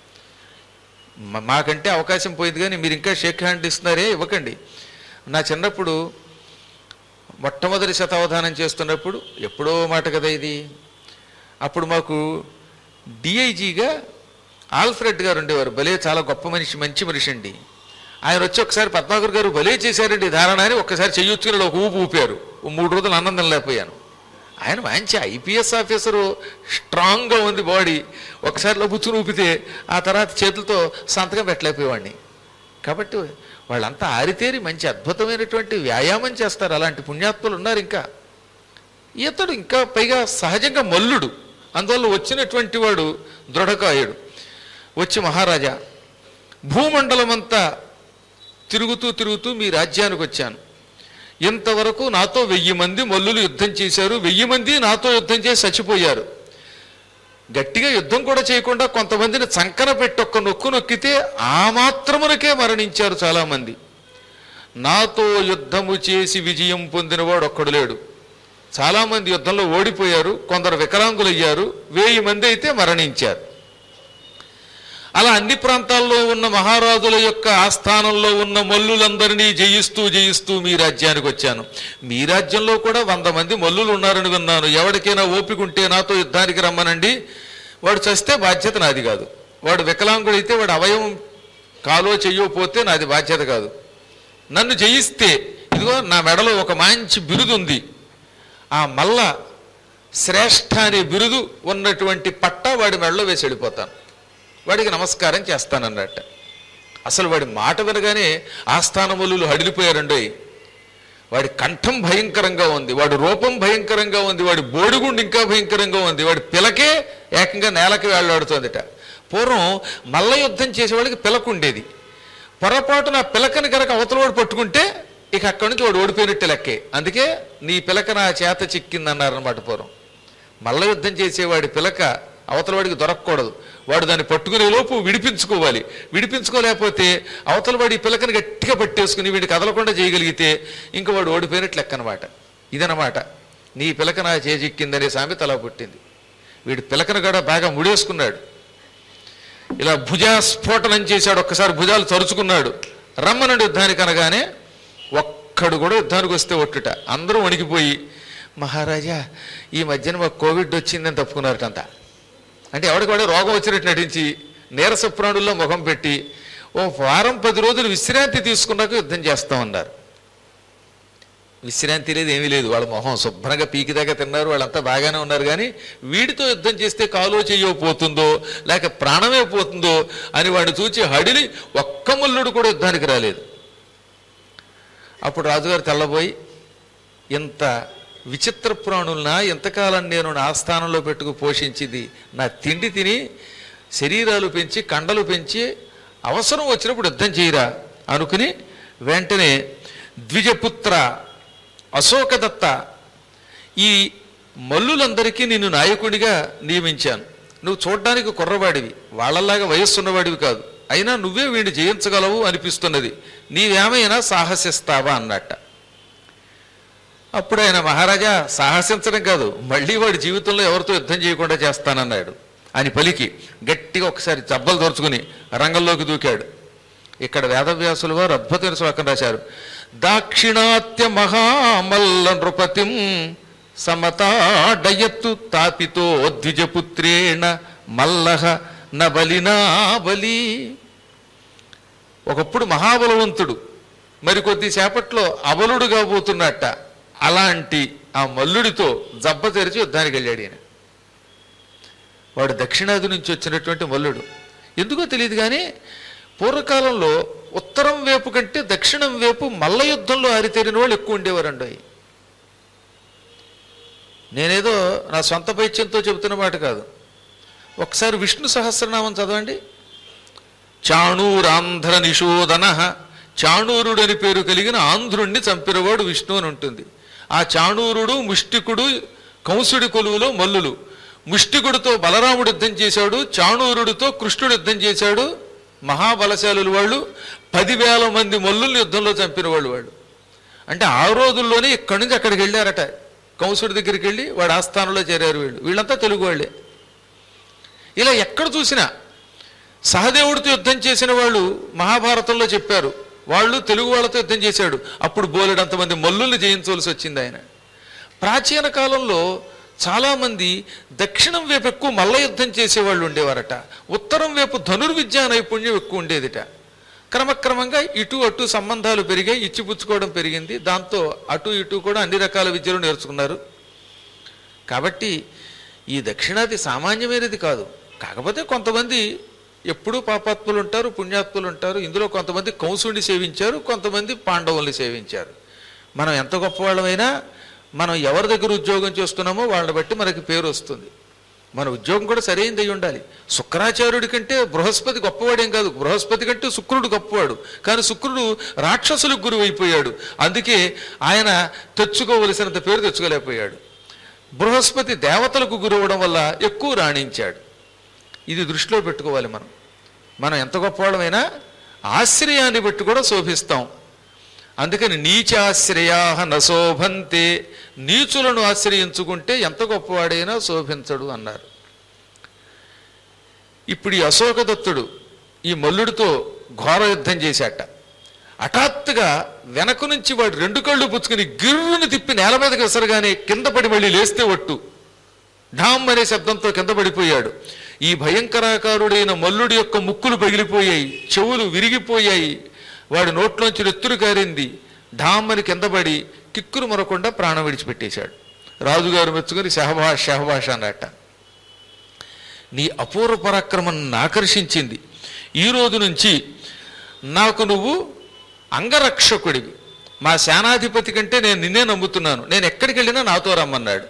మాకంటే అవకాశం పోయింది, కానీ మీరు ఇంకా షేక్ హ్యాండ్ ఇస్తున్నారే, ఇవ్వకండి. నా చిన్నప్పుడు మొట్టమొదటి శతావధానం చేస్తున్నప్పుడు, ఎప్పుడో మాట కదా ఇది, అప్పుడు మాకు డిఐజీగా ఆల్ఫ్రెడ్ గారు ఉండేవారు. భలే చాలా గొప్ప మనిషి, మంచి మనిషి అండి. ఆయన వచ్చి ఒకసారి పద్మాకర్ గారు భలే చేశారండి ధారణ అని ఒక్కసారి చెయ్యొచ్చుకుని ఒక ఊపు ఊపారు. మూడు రోజులు ఆనందం లేకపోయాను. ఆయన మంచి ఐపీఎస్ ఆఫీసరు, స్ట్రాంగ్గా ఉంది బాడీ. ఒకసారి లబుచ్చుని ఊపితే ఆ తర్వాత చేతులతో సంతకం పెట్టలేకపోయేవాడిని. కాబట్టి వాళ్ళంతా ఆరితేరి మంచి అద్భుతమైనటువంటి వ్యాయామం చేస్తారు. అలాంటి పుణ్యాత్ములు ఉన్నారు. ఇంకా ఇతడు ఇంకా పైగా సహజంగా మల్లుడు. అందువల్ల వచ్చినటువంటి వాడు దృఢకాయుడు. వచ్చి, మహారాజా, భూమండలం అంతా తిరుగుతూ తిరుగుతూ మీ రాజ్యానికి వచ్చాను. ఇంతవరకు నాతో వెయ్యి మంది మల్లులు యుద్ధం చేశారు. వెయ్యి మంది నాతో యుద్ధం చేసి చచ్చిపోయారు. గట్టిగా యుద్ధం కూడా చేయకుండా కొంతమందిని చంకన పెట్టి ఒక్క నొక్కు నొక్కితే ఆ మాత్రమునకే మరణించారు చాలామంది. నాతో యుద్ధము చేసి విజయం పొందినవాడు ఒక్కడు లేడు. చాలామంది యుద్ధంలో ఓడిపోయారు, కొందరు వికలాంగులయ్యారు, వెయ్యి మంది అయితే మరణించారు. అలా అన్ని ప్రాంతాల్లో ఉన్న మహారాజుల యొక్క ఆస్థానంలో ఉన్న మల్లులందరినీ జయిస్తూ జయిస్తూ మీ రాజ్యానికి వచ్చాను. మీ రాజ్యంలో కూడా వంద మంది మల్లులు ఉన్నారని విన్నాను. ఎవరికైనా ఓపిక ఉంటే నాతో యుద్ధానికి రమ్మనండి. వాడు చస్తే బాధ్యత నాది కాదు. వాడు వికలాంగుడైతే వాడు అవయవం కాలో చెయ్యకపోతే నాది బాధ్యత కాదు. నన్ను జయిస్తే ఇదిగో నా మెడలో ఒక మంచి బిరుదు ఉంది. ఆ మల్ల శ్రేష్ఠ అనే బిరుదు ఉన్నటువంటి పట్ట వాడి మెడలో వేసి వెళ్ళిపోతాను. వాడికి నమస్కారం చేస్తానన్నట్ట. అసలు వాడి మాట వినగానే ఆస్థానములు హడిలిపోయారండి. వాడి కంఠం భయంకరంగా ఉంది, వాడి రూపం భయంకరంగా ఉంది, వాడి బోడిగుండు ఇంకా భయంకరంగా ఉంది, వాడి పిలకే ఏకంగా నేలకి వేళ్లాడుతోందిట. పూర్వం మల్ల యుద్ధం చేసేవాడికి పిలక ఉండేది. పొరపాటు నా పిలకని కనుక అవతలవాడు పట్టుకుంటే ఇక అక్కడి నుంచి వాడు ఓడిపోయినట్టు లెక్కే. అందుకే నీ పిలక నా చేత చిక్కిందన్నారన్నమాట పూర్వం. మల్ల యుద్ధం చేసేవాడి పిలక అవతలవాడికి దొరకకూడదు. వాడు దాన్ని పట్టుకునే లోపు విడిపించుకోవాలి. విడిపించుకోలేకపోతే అవతల వాడి పిలకని గట్టిగా పట్టేసుకుని వీడికి కదలకుండా చేయగలిగితే ఇంక వాడు ఓడిపోయినట్లు లెక్క అనమాట. ఇదనమాట నీ పిలక నా చేజిక్కిందనే సామెత అలా పుట్టింది. వీడి పిలకను కూడా బాగా ముడేసుకున్నాడు. ఇలా భుజాస్ఫోటనం చేశాడు, ఒక్కసారి భుజాలు తరుచుకున్నాడు. రమ్మనుడు యుద్ధానికి అనగానే ఒక్కడు కూడా యుద్ధానికి వస్తే ఒట్టుట. అందరూ వణికిపోయి మహారాజా ఈ మధ్యన మాకు కోవిడ్ వచ్చిందని తప్పుకున్నారటంతా. అంటే ఎవరికి కూడా రోగం వచ్చినట్టు నటించి నీరస ప్రాణుల్లో ముఖం పెట్టి ఓ వారం పది రోజులు విశ్రాంతి తీసుకున్నాక యుద్ధం చేస్తామన్నారు. విశ్రాంతి లేదు, ఏమీ లేదు. వాళ్ళ మొహం శుభ్రంగా పీకిదాకా తిన్నారు, వాళ్ళంతా బాగానే ఉన్నారు. కానీ వీడితో యుద్ధం చేస్తే కాలో చెయ్యో పోతుందో లేక ప్రాణమే పోతుందో అని వాడిని చూచి హడిలి ఒక్క మల్లుడు కూడా యుద్ధానికి రాలేదు. అప్పుడు రాజుగారు తెల్లబోయి, ఇంత విచిత్ర ప్రాణులనా ఎంతకాలం నేను నా స్థానంలో పెట్టుకు పోషించింది, నా తిండి తిని శరీరాలు పెంచి కండలు పెంచి అవసరం వచ్చినప్పుడు యుద్ధం చేయరా అనుకుని వెంటనే ద్విజపుత్ర అశోకదత్త, ఈ మల్లులందరికీ నిన్ను నాయకుడిగా నియమించాను. నువ్వు చూడ్డానికి కుర్రవాడివి, వాళ్ళలాగా వయస్సున్నవాడివి కాదు, అయినా నువ్వే వీడిని జయించగలవు అనిపిస్తున్నది, నీవేమైనా సాహసిస్తావా అన్నట్ట. అప్పుడు ఆయన మహారాజా సాహసించడం కాదు, మళ్ళీ వాడి జీవితంలో ఎవరితో యుద్ధం చేయకుండా చేస్తానన్నాడు అని పలికి గట్టిగా ఒకసారి జబ్బలు దొరుచుకుని రంగంలోకి దూకాడు. ఇక్కడ వేదవ్యాసులు వారు అద్భుతమైన శ్లోకం రాశారు. దాక్షిణాత్య మహామల్ల నృపతిం సమతాడయత్తు తాపితో ద్విజపుత్రేణ మల్లహ నబలినా బలి. ఒకప్పుడు మహాబలవంతుడు మరికొద్ది సేపట్లో అబలుడు కాబోతున్నట్ట. అలాంటి ఆ మల్లుడితో జబ్బ తెరిచి యుద్ధానికి వెళ్ళాడు ఈయన. వాడు దక్షిణాది నుంచి వచ్చినటువంటి మల్లుడు. ఎందుకో తెలియదు కానీ పూర్వకాలంలో ఉత్తరం వైపు కంటే దక్షిణం వైపు మల్ల యుద్ధంలో ఆరితేరిన వాళ్ళు ఎక్కువ ఉండేవారండి. నేనేదో నా సొంత పైత్యంతో చెబుతున్న మాట కాదు. ఒకసారి విష్ణు సహస్రనామం చదవండి. చాణూరాంధ్ర నిషోధన, చాణూరుడు అని పేరు కలిగిన ఆంధ్రుణ్ణి చంపినవాడు విష్ణు అని ఉంటుంది. ఆ చాణూరుడు ముష్టికుడు కంసుడి కొలువులో మల్లులు. ముష్టికుడితో బలరాముడు యుద్ధం చేశాడు, చాణూరుడితో కృష్ణుడు యుద్ధం చేశాడు. మహాబలశాలులు వాళ్ళు, పదివేల మంది మల్లుల్ని యుద్ధంలో చంపిన వాళ్ళు వాళ్ళు. అంటే ఆ రోజుల్లోనే ఇక్కడి నుంచి అక్కడికి వెళ్ళారట, కంసుడి దగ్గరికి వెళ్ళి వాడు ఆస్థానంలో చేరారు వీళ్ళు. వీళ్ళంతా తెలుగు వాళ్ళే. ఇలా ఎక్కడ చూసినా సహదేవుడితో యుద్ధం చేసిన వాళ్ళు మహాభారతంలో చెప్పారు, వాళ్ళు తెలుగు వాళ్ళతో యుద్ధం చేశాడు. అప్పుడు బోలెడంతమంది మల్లుల్ని జయించవలసి వచ్చింది ఆయన. ప్రాచీన కాలంలో చాలామంది దక్షిణం వైపు ఎక్కువ మల్ల యుద్ధం చేసేవాళ్ళు ఉండేవారట, ఉత్తరం వైపు ధనుర్విద్యా నైపుణ్యం ఎక్కువ ఉండేదిట. క్రమక్రమంగా ఇటు అటు సంబంధాలు పెరిగాయి, ఇచ్చిపుచ్చుకోవడం పెరిగింది. దాంతో అటు ఇటు కూడా అన్ని రకాల విద్యలు నేర్చుకున్నారు. కాబట్టి ఈ దక్షిణాది సామాన్యమైనది కాదు. కాకపోతే కొంతమంది ఎప్పుడూ పాపాత్ములు ఉంటారు, పుణ్యాత్ములు ఉంటారు. ఇందులో కొంతమంది కంసుడిని సేవించారు, కొంతమంది పాండవుల్ని సేవించారు. మనం ఎంత గొప్పవాళ్ళమైనా మనం ఎవరి దగ్గర ఉద్యోగం చేస్తున్నామో వాళ్ళని బట్టి మనకి పేరు వస్తుంది. మన ఉద్యోగం కూడా సరైనది అయి ఉండాలి. శుక్రాచార్యుడి కంటే బృహస్పతి గొప్పవాడేం కాదు, బృహస్పతి కంటే శుక్రుడు గొప్పవాడు. కానీ శుక్రుడు రాక్షసులకు గురువు అయిపోయాడు, అందుకే ఆయన తెచ్చుకోవలసినంత పేరు తెచ్చుకోలేకపోయాడు. బృహస్పతి దేవతలకు గురువు అవడం వల్ల ఎక్కువ రాణించాడు. ఇది దృష్టిలో పెట్టుకోవాలి. మనం మనం ఎంత గొప్పవాళ్ళమైనా ఆశ్రయాన్ని బట్టి కూడా శోభిస్తాం. అందుకని నీచాశ్రయా నశోభంతే, నీచులను ఆశ్రయించుకుంటే ఎంత గొప్పవాడైనా శోభించడు అన్నారు. ఇప్పుడు ఈ అశోకదత్తుడు ఈ మల్లుడితో ఘోర యుద్ధం చేశాట. హఠాత్తుగా వెనక నుంచి వాడు రెండు కళ్ళు పుచ్చుకుని గిర్రుని తిప్పి నేల మీదకి విసరగానే కింద పడి మళ్ళీ లేస్తే ఒట్టు ఢామ్ అనే శబ్దంతో కింద పడిపోయాడు. ఈ భయంకరాకారుడైన మల్లుడి యొక్క ముక్కులు పగిలిపోయాయి, చెవులు విరిగిపోయాయి, వాడి నోట్లోంచి నెత్తురు కారింది. ఢామ్మని కిందపడి కిక్కురు మరకుండా ప్రాణం విడిచిపెట్టేశాడు. రాజుగారు మెచ్చుకొని శహభాష్ శహభాష అన్నట్ట. నీ అపూర్వ పరాక్రమం ఆకర్షించింది. ఈ రోజు నుంచి నాకు నువ్వు అంగరక్షకుడివి. మా సేనాధిపతి కంటే నేను నిన్నే నమ్ముతున్నాను. నేను ఎక్కడికి వెళ్ళినా నాతో రమ్మన్నాడు.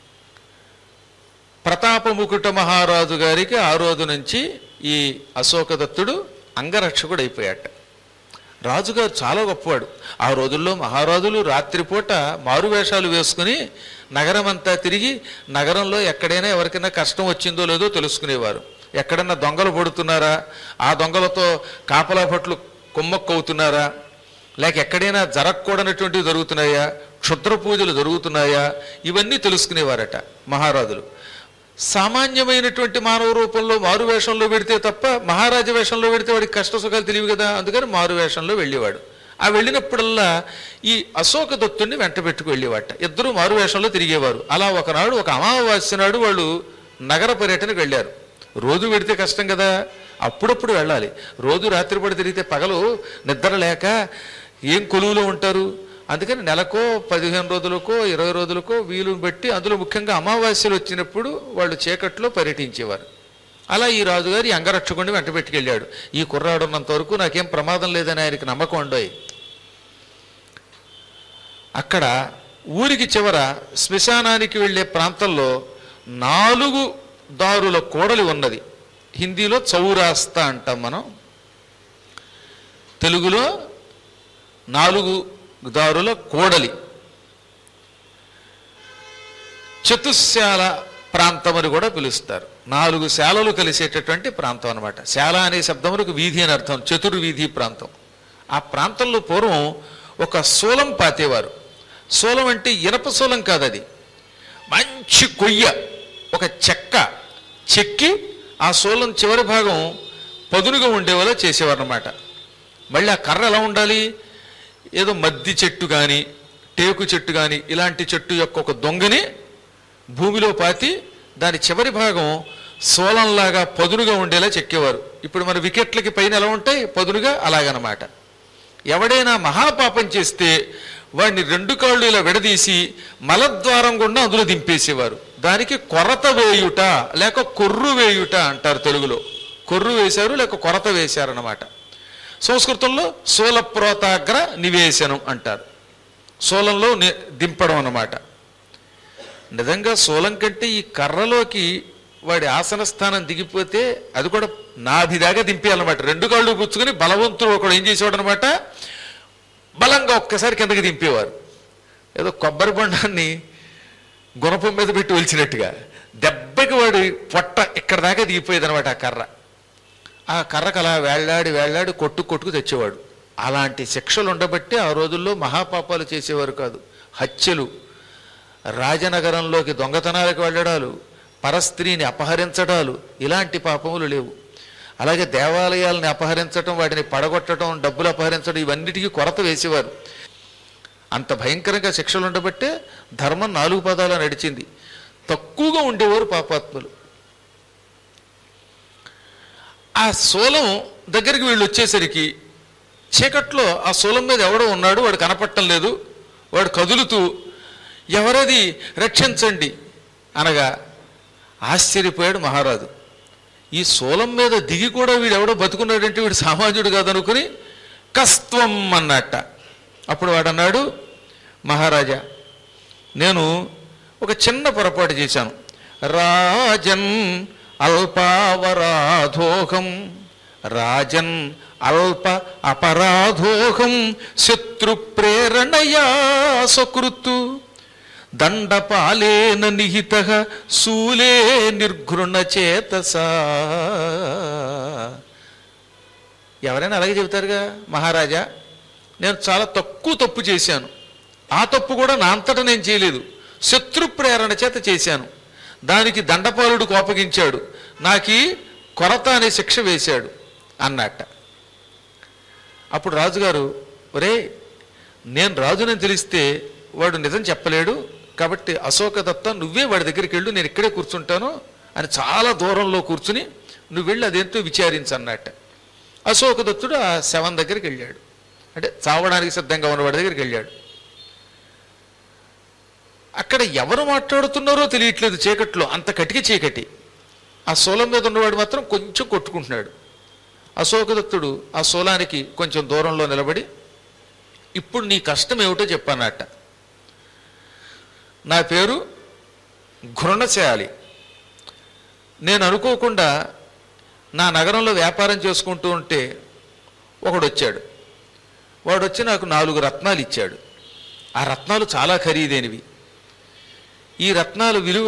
ప్రతాపముకుట మహారాజు గారికి ఆ రోజు నుంచి ఈ అశోకదత్తుడు అంగరక్షకుడు అయిపోయాట. రాజుగారు చాలా గొప్పవాడు. ఆ రోజుల్లో మహారాజులు రాత్రిపూట మారువేషాలు వేసుకుని నగరం అంతా తిరిగి నగరంలో ఎక్కడైనా ఎవరికైనా కష్టం వచ్చిందో లేదో తెలుసుకునేవారు. ఎక్కడన్నా దొంగలు పడుతున్నారా, ఆ దొంగలతో కాపలా పట్లు కుమ్మక్కవుతున్నారా, లేక ఎక్కడైనా జరగకూడనటువంటివి జరుగుతున్నాయా, క్షుద్ర పూజలు జరుగుతున్నాయా, ఇవన్నీ తెలుసుకునేవారట మహారాజులు. సామాన్యమైనటువంటి మానవ రూపంలో మారు వేషంలో పెడితే తప్ప మహారాజ వేషంలో పెడితే వాడికి కష్ట సుఖాలు తెలియవు కదా, అందుకని మారు వేషంలో వెళ్ళేవాడు. ఆ వెళ్ళినప్పుడల్లా ఈ అశోక దత్తుడిని వెంట పెట్టుకు వెళ్ళేవాట. ఇద్దరు మారు వేషంలో తిరిగేవారు. అలా ఒకనాడు ఒక అమావాస్య నాడు వాళ్ళు నగర పర్యటనకు వెళ్ళారు. రోజు పెడితే కష్టం కదా, అప్పుడప్పుడు వెళ్ళాలి. రోజు రాత్రిపూట తిరిగితే పగలు నిద్ర లేక ఏం కొలువులో ఉంటారు. అందుకని నెలకో పదిహేను రోజులకో ఇరవై రోజులకో వీలు బట్టి, అందులో ముఖ్యంగా అమావాస్యలు వచ్చినప్పుడు వాళ్ళు చీకట్లో పర్యటించేవారు. అలా ఈ రాజుగారు ఈ అంగరక్షకుడిని వెంట పెట్టుకెళ్ళాడు. ఈ కుర్రాడు ఉన్నంత వరకు నాకేం ప్రమాదం లేదని ఆయనకి నమ్మకం ఉండోయి. అక్కడ ఊరికి చివర శ్మశానానికి వెళ్ళే ప్రాంతంలో నాలుగు దారుల కూడలి ఉన్నది. హిందీలో చౌరాస్తా అంటాం మనం, తెలుగులో నాలుగు దారుల కూడలి, చతుశాల ప్రాంతం అని కూడా పిలుస్తారు. నాలుగు శాలలు కలిసేటటువంటి ప్రాంతం అనమాట. శాల అనే శబ్దములకు వీధి అని అర్థం, చతుర్వీధి ప్రాంతం. ఆ ప్రాంతంలో పూర్వం ఒక శూలం పాతేవారు. శూలం అంటే ఇనప శూలం కాదు, అది మంచి కొయ్య, ఒక చెక్క చెక్కి ఆ శూలం చివరి భాగం పదునుగా ఉండేవాళ్ళ చేసేవారు అన్నమాట. మళ్ళీ ఆ కర్ర ఎలా ఉండాలి, ఏదో మద్ది చెట్టు కానీ టేకు చెట్టు కానీ ఇలాంటి చెట్టు యొక్క ఒక దొంగని భూమిలో పాతి దాని చివరి భాగం శూలంలాగా పదునుగా ఉండేలా చెక్కేవారు. ఇప్పుడు మన వికెట్లకి పైన ఎలా ఉంటాయి పదునుగా, అలాగనమాట. ఎవడైనా మహాపాపం చేస్తే వాడిని రెండు కాళ్ళు ఇలా విడదీసి మలద్వారం గుండా అందులో దింపేసేవారు. దానికి కొరత వేయుట లేక కొర్రు వేయుట అంటారు. తెలుగులో కొర్రు వేశారు లేక కొరత వేశారన్నమాట. సంస్కృతంలో శూలప్రోతాగ్ర నివేశనం అంటారు. శూలంలో దింపడం అన్నమాట. నిజంగా శూలం కంటే ఈ కర్రలోకి వాడి ఆసన స్థానం దిగిపోతే అది కూడా నాభిదాగా దింపేయాలన్నమాట. రెండు కాళ్ళు పుచ్చుకొని బలవంతుడు ఒకడు ఏం చేసేవాడు అనమాట, బలంగా ఒక్కసారి కిందకి దింపేవారు. ఏదో కొబ్బరి బొండాన్ని గుణపం మీద పెట్టి ఒలిచినట్టుగా దెబ్బకి వాడి పొట్ట ఇక్కడ దాకా దిగిపోయేది అనమాట ఆ కర్ర. ఆ కర్రకు అలా వేళ్లాడి వేళ్లాడి కొట్టు కొట్టుకు తెచ్చేవాడు. అలాంటి శిక్షలు ఉండబట్టి ఆ రోజుల్లో మహాపాపాలు చేసేవారు కాదు. హత్యలు, రాజనగరంలోకి దొంగతనాలకు వెళ్ళడాలు, పరస్త్రీని అపహరించడాలు, ఇలాంటి పాపములు లేవు. అలాగే దేవాలయాలను అపహరించడం, వాటిని పడగొట్టడం, డబ్బులు అపహరించడం, ఇవన్నిటికీ కొరత వేసేవారు. అంత భయంకరంగా శిక్షలు ఉండబట్టే ధర్మం నాలుగు పదాలు నడిచింది. తక్కువగా ఉండేవారు పాపాత్ములు. ఆ శూలం దగ్గరికి వీళ్ళు వచ్చేసరికి చీకట్లో ఆ శూలం మీద ఎవడో ఉన్నాడు, వాడు కనపట్టం లేదు. వాడు కదులుతూ ఎవరది రక్షించండి అనగా ఆశ్చర్యపోయాడు మహారాజు. ఈ శూలం మీద దిగి కూడా వీడు ఎవడో బతుకున్నాడంటే వీడు సామాన్యుడు కాదనుకుని కస్త్వం అన్నట్ట. అప్పుడు వాడు అన్నాడు, మహారాజా నేను ఒక చిన్న పొరపాటు చేశాను. రాజన్ అల్పావరాధోహం రాజన్ అల్ప అపరాధోహం శత్రు ప్రేరణయా సకృతు దండపాలేన నిహిత శూలే నిర్ఘృణ చేతసా. ఎవరైనా అలాగే చెబుతారుగా, మహారాజా నేను చాలా తక్కువ తప్పు చేశాను, ఆ తప్పు కూడా నా అంతటా నేను చేయలేదు, శత్రు ప్రేరణ చేత చేశాను, దానికి దండపాలుడు కోపగించాడు, నాకీ కొరత అనే శిక్ష వేశాడు అన్నట్ట. అప్పుడు రాజుగారు, ఒరే నేను రాజునని తెలిస్తే వాడు నిజం చెప్పలేడు, కాబట్టి అశోకదత్త నువ్వే వాడి దగ్గరికి వెళ్ళు, నేను ఇక్కడే కూర్చుంటాను అని చాలా దూరంలో కూర్చుని నువ్వు వెళ్ళి అదేంటో విచారించన్నట్ట. అశోకదత్తుడు ఆ శవం దగ్గరికి వెళ్ళాడు, అంటే చావడానికి సిద్ధంగా ఉన్నవాడి దగ్గరికి వెళ్ళాడు. అక్కడ ఎవరు మాట్లాడుతున్నారో తెలియట్లేదు చీకట్లో, అంత కటికి చీకటి. ఆ శూలం మీద ఉన్నవాడు మాత్రం కొంచెం కొట్టుకుంటున్నాడు. అశోకదత్తుడు ఆ శూలానికి కొంచెం దూరంలో నిలబడి, ఇప్పుడు నీ కష్టం ఏమిటో చెప్పానట. నా పేరు ఘృణశాలి. నేను అనుకోకుండా నా నగరంలో వ్యాపారం చేసుకుంటూ ఉంటే ఒకడు వచ్చాడు. వాడు వచ్చి నాకు నాలుగు రత్నాలు ఇచ్చాడు. ఆ రత్నాలు చాలా ఖరీదైనవి. ఈ రత్నాల విలువ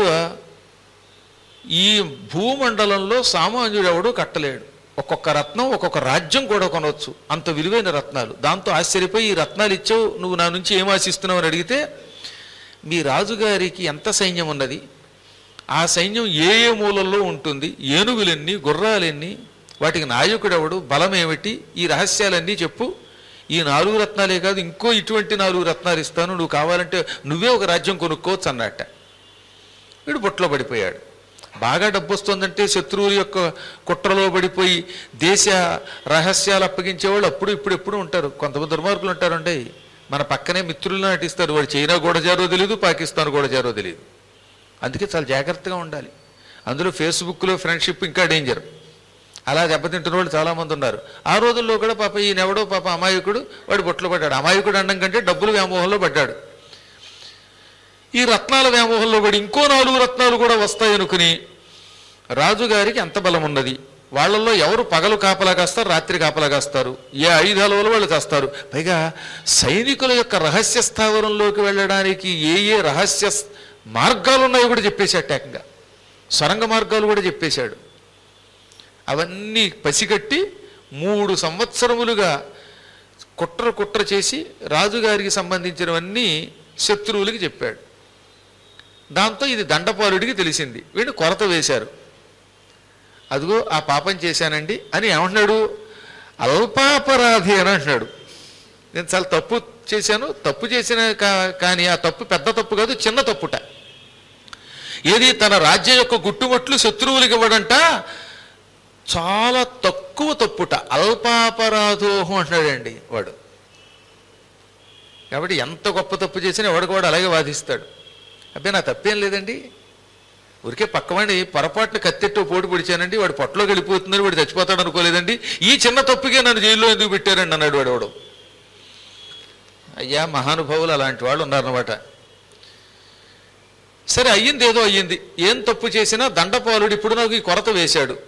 ఈ భూమండలంలో సామాన్యుడు ఎవడూ కట్టలేడు. ఒక్కొక్క రత్నం ఒక్కొక్క రాజ్యం కూడా కొనవచ్చు, అంత విలువైన రత్నాలు. దాంతో ఆశ్చర్యపోయి, ఈ రత్నాలు ఇచ్చావు, నువ్వు నా నుంచి ఏం ఆశిస్తున్నావు అని అడిగితే, మీ రాజుగారికి ఎంత సైన్యం ఉన్నది, ఆ సైన్యం ఏ ఏ మూలల్లో ఉంటుంది, ఏనుగులెన్ని, గుర్రాలెన్ని, వాటికి నాయకుడెవడు, బలమేమిటి, ఈ రహస్యాలన్నీ చెప్పు. ఈ నాలుగు రత్నాలే కాదు ఇంకో ఇటువంటి నాలుగు రత్నాలు ఇస్తాను, నువ్వు కావాలంటే నువ్వే ఒక రాజ్యం కొనుక్కోవచ్చు అన్నట్ట. వీడు బుట్టలో పడిపోయాడు. బాగా డబ్బు వస్తుందంటే శత్రువుల యొక్క కుట్రలో పడిపోయి దేశ రహస్యాలు అప్పగించేవాళ్ళు అప్పుడు ఇప్పుడు ఎప్పుడు ఉంటారు. కొంతమంది దుర్మార్గులు ఉంటారండి, మన పక్కనే మిత్రులను నటిస్తారు. వాడు చైనా గూఢచారో తెలియదు, పాకిస్తాన్ గూఢచారో తెలియదు. అందుకే చాలా జాగ్రత్తగా ఉండాలి. అందులో ఫేస్బుక్లో ఫ్రెండ్షిప్ ఇంకా డేంజర్. అలా దెబ్బతింటున్న వాళ్ళు చాలామంది ఉన్నారు. ఆ రోజుల్లో కూడా పాప ఈయనెవడో పాప అమాయకుడు వాడు బొట్లో పడ్డాడు. అమాయకుడు అనడం కంటే డబ్బులు వ్యామోహంలో పడ్డాడు. ఈ రత్నాల వ్యామోహంలో పడి ఇంకో నాలుగు రత్నాలు కూడా వస్తాయనుకుని రాజుగారికి ఎంత బలం ఉన్నది, వాళ్ళల్లో ఎవరు పగలు కాపలా కాస్తారు, రాత్రి కాపలా కాస్తారు, ఏ ఆయుధాల వల్ల వాళ్ళు చేస్తారు. పైగా సైనికుల యొక్క రహస్య స్థావరంలోకి వెళ్ళడానికి ఏ ఏ రహస్య మార్గాలు ఉన్నాయో కూడా చెప్పేశాడు. ఏకంగా సొరంగ మార్గాలు కూడా చెప్పేశాడు. అవన్నీ పసిగట్టి మూడు సంవత్సరములుగా కుట్ర కుట్ర చేసి రాజుగారికి సంబంధించినవన్నీ శత్రువులకి చెప్పాడు. దాంతో ఇది దండపాలుడికి తెలిసింది. వీడిని కొరత వేశారు. అదిగో ఆ పాపం చేశానండి అని ఏమంటున్నాడు, అల్పాపరాధి అని అంటున్నాడు. నేను చాలా తప్పు చేశాను, తప్పు చేసిన కానీ ఆ తప్పు పెద్ద తప్పు కాదు, చిన్న తప్పుట. ఏది తన రాజ్యం యొక్క గుట్టుమట్లు శత్రువులకి ఇవ్వడంట చాలా తక్కువ తప్పుట, అల్పాపరాధోహం అంటున్నాడండి వాడు. కాబట్టి ఎంత గొప్ప తప్పు చేసినా ఎవడికి వాడు అలాగే వాదిస్తాడు. అబ్బే నా తప్పేం లేదండి, ఊరికే పక్కవాడిని పొరపాటున కత్తెట్టు పోటు పొడిచానండి, వాడు పొట్టలోకి వెళ్ళిపోతుందని వాడు చచ్చిపోతాడు అనుకోలేదండి, ఈ చిన్న తప్పుకే నన్ను జైల్లో ఎందుకు పెట్టారండి అన్నాడు వాడు. వాడు అయ్యా మహానుభావులు అలాంటి వాళ్ళు ఉన్నారన్నమాట. సరే అయ్యింది ఏదో అయ్యింది, ఏం తప్పు చేసినా దండపాలుడు ఇప్పుడు నాకు ఈ కొరత వేశాడు,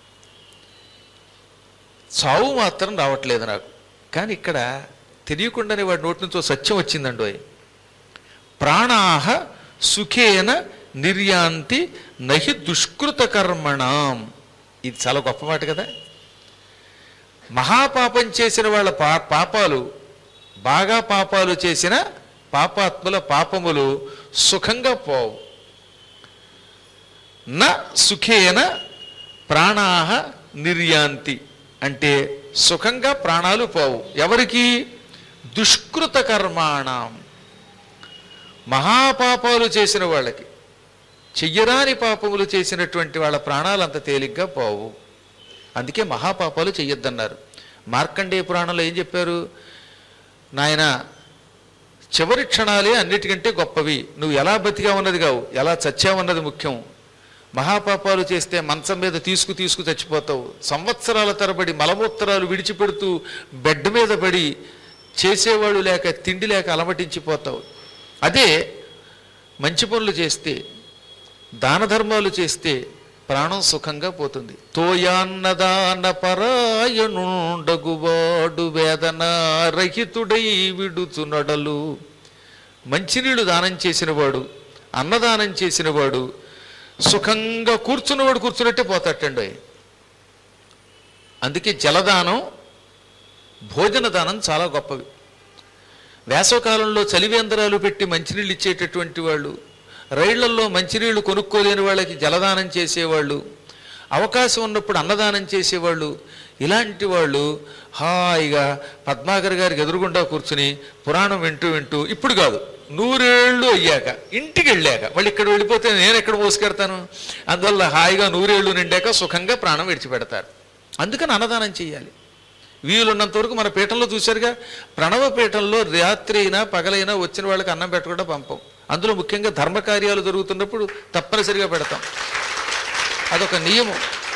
చావు మాత్రం రావట్లేదు నాకు. కానీ ఇక్కడ తెలియకుండానే వాడి నోటి నుంచి సత్యం వచ్చిందండి. ప్రాణాహ సుఖేన నిర్యాంతి నహి దుష్కృత కర్మణం. ఇది చాలా గొప్ప మాట కదా. మహాపాపం చేసిన వాళ్ళ పా పాపాలు బాగా పాపాలు చేసిన పాపాత్ముల పాపములు సుఖంగా పోవు. న సుఖేన ప్రాణాహ నిర్యాంతి అంటే సుఖంగా ప్రాణాలు పోవు. ఎవరికి? దుష్కృత కర్మాణం, మహాపాపాలు చేసిన వాళ్ళకి, చెయ్యరాని పాపములు చేసినటువంటి వాళ్ళ ప్రాణాలు అంత తేలిగ్గా పోవు. అందుకే మహాపాపాలు చెయ్యొద్దన్నారు. మార్కండేయ పురాణంలో ఏం చెప్పారు? నాయన చివరి క్షణాలే అన్నిటికంటే గొప్పవి, నువ్వు ఎలా బతిగా ఉన్నది కావు, ఎలా చచ్చావన్నది ముఖ్యం. మహాపాపాలు చేస్తే మంచం మీద తీసుకు తీసుకు చచ్చిపోతావు. సంవత్సరాల తరబడి మలమూత్రాలు విడిచిపెడుతూ బెడ్ మీద పడి చేసేవాడు లేక తిండి లేక అలమటించిపోతావు. అదే మంచి పనులు చేస్తే, దాన ధర్మాలు చేస్తే ప్రాణం సుఖంగా పోతుంది. తోయాన్నదాన పరాయణుండగువాడు వేదన రహితుడై విడుచునడలు. మంచినీళ్ళు దానం చేసినవాడు, అన్నదానం చేసినవాడు సుఖంగా కూర్చున్నవాడు కూర్చున్నట్టే పోతాటండి. అందుకే జలదానం, భోజన దానం చాలా గొప్పవి. వేసవకాలంలో చలివేంద్రాలు పెట్టి మంచినీళ్ళు ఇచ్చేటటువంటి వాళ్ళు, రైళ్లల్లో మంచినీళ్లు కొనుక్కోలేని వాళ్ళకి జలదానం చేసేవాళ్ళు, అవకాశం ఉన్నప్పుడు అన్నదానం చేసేవాళ్ళు, ఇలాంటి వాళ్ళు హాయిగా పద్మాకర్ గారికి ఎదురుగుండా కూర్చుని పురాణం వింటూ వింటూ, ఇప్పుడు కాదు నూరేళ్ళు అయ్యాక ఇంటికి వెళ్ళాక, మళ్ళీ ఇక్కడ వెళ్ళిపోతే నేను ఎక్కడ మోసుకెడతాను, అందువల్ల హాయిగా నూరేళ్ళు నిండాక సుఖంగా ప్రాణం విడిచిపెడతారు. అందుకని అన్నదానం చేయాలి. వీలున్నంత వరకు మన పీఠంలో చూశారుగా, ప్రణవ పీఠంలో రాత్రి అయినా పగలైనా వచ్చిన వాళ్ళకి అన్నం పెట్టకుండా పంపం. అందులో ముఖ్యంగా ధర్మకార్యాలు జరుగుతున్నప్పుడు తప్పనిసరిగా పెడతాం, అదొక నియమం.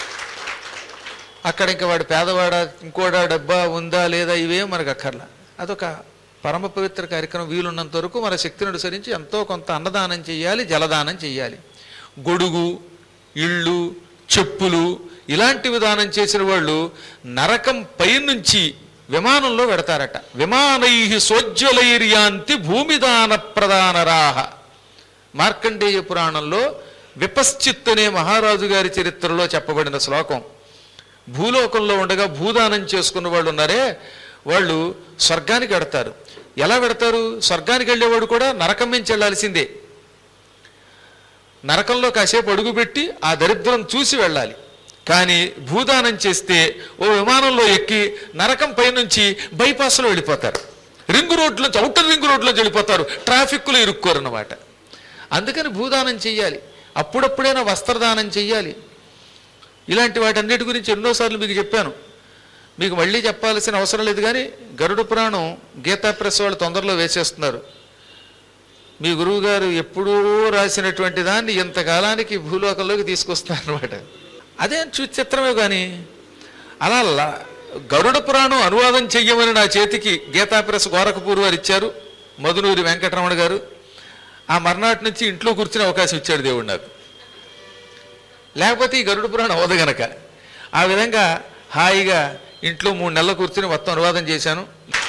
అక్కడ ఇంకా వాడు పేదవాడ, ఇంకోడా డబ్బా ఉందా లేదా ఇవేం మనకు అక్కర్లా. అదొక పరమ పవిత్ర కార్యక్రమం. వీలున్నంత వరకు మన శక్తిని అనుసరించి ఎంతో కొంత అన్నదానం చేయాలి, జలదానం చేయాలి. గొడుగు, ఇళ్ళు, చెప్పులు ఇలాంటివి దానం చేసిన వాళ్ళు నరకం పైనుంచి విమానంలో పెడతారట. విమానై సోజ్వలైర్యాంతి భూమిదాన ప్రధానరాహ. మార్కండేయ పురాణంలో విపశ్చిత్ అనే మహారాజు గారి చరిత్రలో చెప్పబడిన శ్లోకం. భూలోకంలో ఉండగా భూదానం చేసుకున్న వాళ్ళు ఉన్నారే, వాళ్ళు స్వర్గానికి వెడతారు. ఎలా వెడతారు? స్వర్గానికి వెళ్ళేవాడు కూడా నరకం నుంచి వెళ్ళాల్సిందే. నరకంలో కాసేపు అడుగుపెట్టి ఆ దరిద్రం చూసి వెళ్ళాలి. కానీ భూదానం చేస్తే ఓ విమానంలో ఎక్కి నరకం పైనుంచి బైపాస్లో వెళ్ళిపోతారు, రింగు రోడ్లోంచి అవుటర్ రింగు రోడ్లోంచి వెళ్ళిపోతారు, ట్రాఫిక్లో ఇరుక్కోరు అన్నమాట. అందుకని భూదానం చెయ్యాలి, అప్పుడప్పుడైనా వస్త్రదానం చెయ్యాలి. ఇలాంటి వాటన్నిటి గురించి ఎన్నోసార్లు మీకు చెప్పాను, మీకు మళ్ళీ చెప్పాల్సిన అవసరం లేదు. కానీ గరుడ పురాణం గీతా ప్రెస్ వాళ్ళు తొందరలో వేసేస్తున్నారు. మీ గురువుగారు ఎప్పుడూ రాసినటువంటి దాన్ని ఇంతకాలానికి భూలోకంలోకి తీసుకొస్తారనమాట. అదే చిత్రమే. కానీ అలా గరుడ పురాణం అనువాదం చెయ్యమని నా చేతికి గీతా ప్రెస్ గోరఖపూర్ వారు ఇచ్చారు, మధునూరి వెంకటరమణ గారు. ఆ మర్నాటి నుంచి ఇంట్లో కూర్చునే అవకాశం ఇచ్చాడు దేవుడు నాకు. లేకపోతే ఈ గరుడ పురాణం అవదు గనక ఆ విధంగా హాయిగా ఇంట్లో మూడు నెలలు కూర్చుని మొత్తం అనువాదం చేశాను.